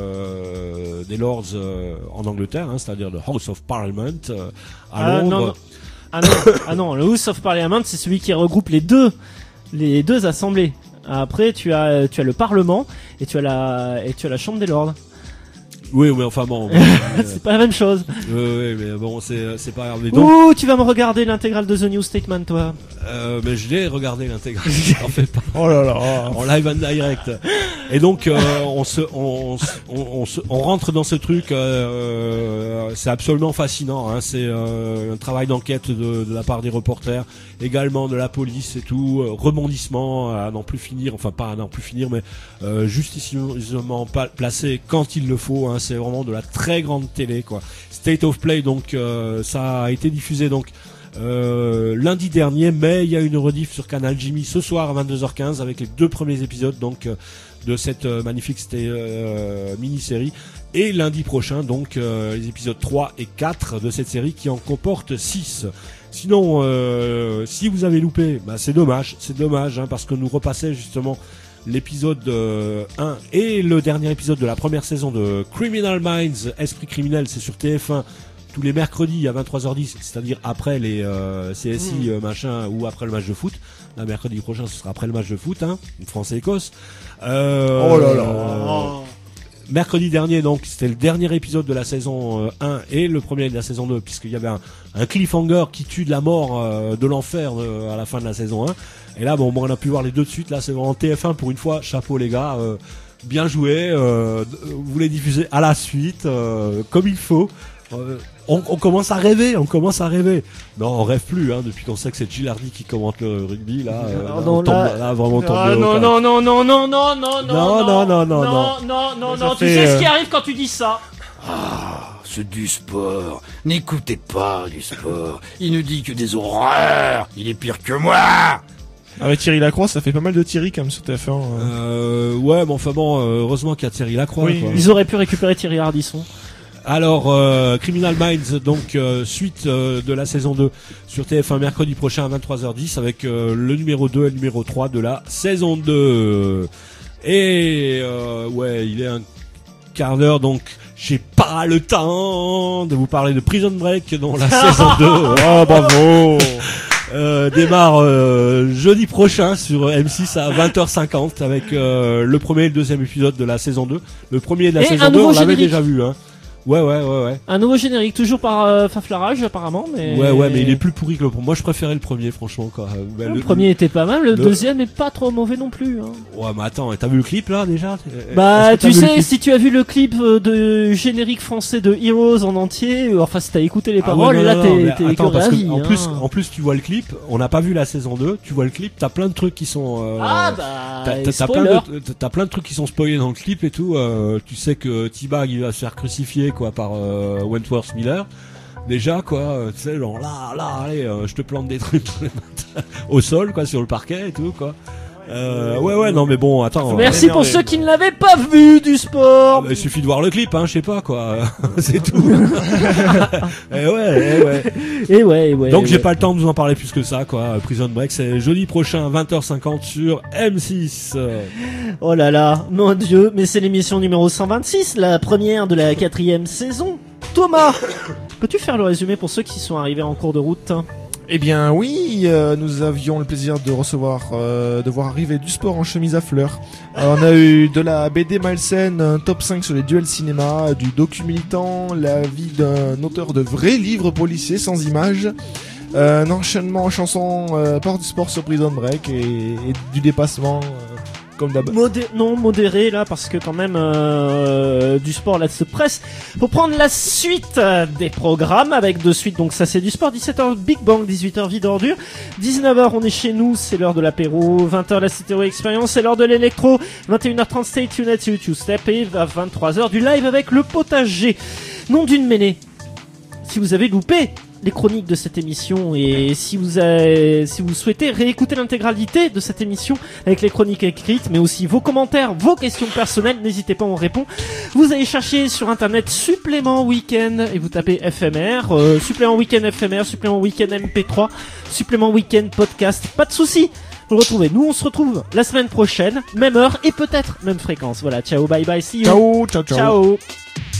des Lords en Angleterre, hein, c'est-à-dire le House of Parliament à Londres. Non, le House of Parliament, c'est celui qui regroupe les deux assemblées. Après, tu as le Parlement et tu as la Chambre des Lords. Oui, mais enfin bon. C'est pas la même chose. Oui, mais bon, c'est pas grave. Ouh, tu vas me regarder l'intégrale de The New Statement, toi. Mais je l'ai regardé l'intégrale. T'en fais pas. Oh là là. En live and direct. Et donc, on rentre dans ce truc. C'est absolument fascinant. Hein. C'est un travail d'enquête de la part des reporters, également de la police et tout. Rebondissement à n'en plus finir. Enfin, pas à n'en plus finir, mais justement placé quand il le faut. Hein. C'est vraiment de la très grande télé, quoi. State of Play, donc ça a été diffusé donc lundi dernier, mais il y a une rediff sur Canal Jimmy ce soir à 22h15 avec les 2 premiers épisodes donc de cette magnifique mini-série, et lundi prochain donc les épisodes 3 et 4 de cette série qui en comporte 6. Sinon, si vous avez loupé, bah, c'est dommage, hein, parce que nous repassait justement l'épisode 1 et le dernier épisode de la première saison de Criminal Minds, Esprit criminel, c'est sur TF1 tous les mercredis à 23h10, c'est-à-dire après les CSI machin, ou après le match de foot. Là, mercredi prochain, ce sera après le match de foot, hein, France et Écosse. Oh là là. Mercredi dernier, donc, c'était le dernier épisode de la saison 1 et le premier de la saison 2, puisqu'il y avait un cliffhanger qui tue de la mort, de l'enfer à la fin de la saison 1. Et là, bon, on a pu voir les deux de suite. Là, c'est vraiment TF1 pour une fois. Chapeau les gars, bien joué. Vous les diffusez à la suite, comme il faut. On commence à rêver, Non, on rêve plus, hein, depuis qu'on sait que c'est Gilardi qui commente le rugby, là. Non, tu sais ce qui arrive quand tu dis ça. Ah, c'est du sport. N'écoutez pas du sport. Il ne dit que des horreurs. Il est pire que moi. Avec Thierry Lacroix, ça fait pas mal de Thierry quand même sur TF1. Ouais, mais enfin bon, heureusement qu'il y a Thierry Lacroix. Oui. Quoi. Ils auraient pu récupérer Thierry Ardisson. Alors, Criminal Minds, donc suite de la saison 2 sur TF1 mercredi prochain à 23h10 avec le numéro 2 et le numéro 3 de la saison 2. Et ouais, il est un quart d'heure, donc j'ai pas le temps de vous parler de Prison Break dans la saison 2. Oh, bravo. Démarre jeudi prochain sur M6 à 20h50 avec le premier et le deuxième épisode de la saison 2. Le premier de la saison 2, on l'avait déjà vu, hein. Ouais. Un nouveau générique, toujours par Faflarage apparemment, mais... Ouais, mais il est plus pourri que le premier. Moi, je préférais le premier, franchement, quoi. Le premier était pas mal, le deuxième est pas trop mauvais non plus. Hein. Ouais, mais attends, t'as vu le clip, là, déjà? Bah, tu sais, si tu as vu le clip de générique français de Heroes en entier, enfin, si t'as écouté les paroles, ouais, là, t'es écœuré à vie. En plus, tu vois le clip, on n'a pas vu la saison 2, tu vois le clip, t'as plein de trucs qui sont... t'as plein de trucs qui sont spoilés dans le clip et tout. Tu sais que T-Bag, il va se faire crucifier, quoi, par Wentworth Miller. Déjà, quoi, tu sais, genre là, allez, je te plante des trucs au sol, quoi, sur le parquet et tout, quoi. Ouais, non, mais bon, attends. Merci pour ceux qui ne l'avaient pas vu du sport. Il suffit de voir le clip, hein, je sais pas, quoi. C'est tout. Et ouais. Donc j'ai pas le temps de vous en parler plus que ça, quoi. Prison Break, c'est jeudi prochain, 20h50 sur M6. Oh là là, mon Dieu, mais c'est l'émission numéro 126, la première de la 4e saison. Thomas, peux-tu faire le résumé pour ceux qui sont arrivés en cours de route? Eh bien oui, nous avions le plaisir de voir arriver du sport en chemise à fleurs. On a eu de la BD malsaine, un top 5 sur les duels cinéma, du docu militant, la vie d'un auteur de vrais livres policiers sans images, un enchaînement en chansons par du sport sur Prison Break et du dépassement comme d'hab. Modéré là, parce que quand même du sport là se presse. Faut prendre la suite des programmes avec de suite, donc ça c'est du sport. 17h Big Bang, 18h Vie d'ordure, 19h on est chez nous, c'est l'heure de l'apéro, 20h la Citéo Expérience, c'est l'heure de l'électro, 21h30 Stay Tuned to YouTube Step et à 23h du live avec le potager. Nom d'une mêlée. Si vous avez loupé les chroniques de cette émission et si vous souhaitez réécouter l'intégralité de cette émission avec les chroniques écrites, mais aussi vos commentaires, vos questions personnelles, n'hésitez pas, on répond. Vous allez chercher sur internet supplément week-end et vous tapez FMR, supplément week-end FMR, supplément week-end MP3, supplément week-end podcast, pas de soucis. Vous le retrouvez. Nous on se retrouve la semaine prochaine, même heure et peut-être même fréquence. Voilà, ciao, bye bye, see you. Ciao. Ciao.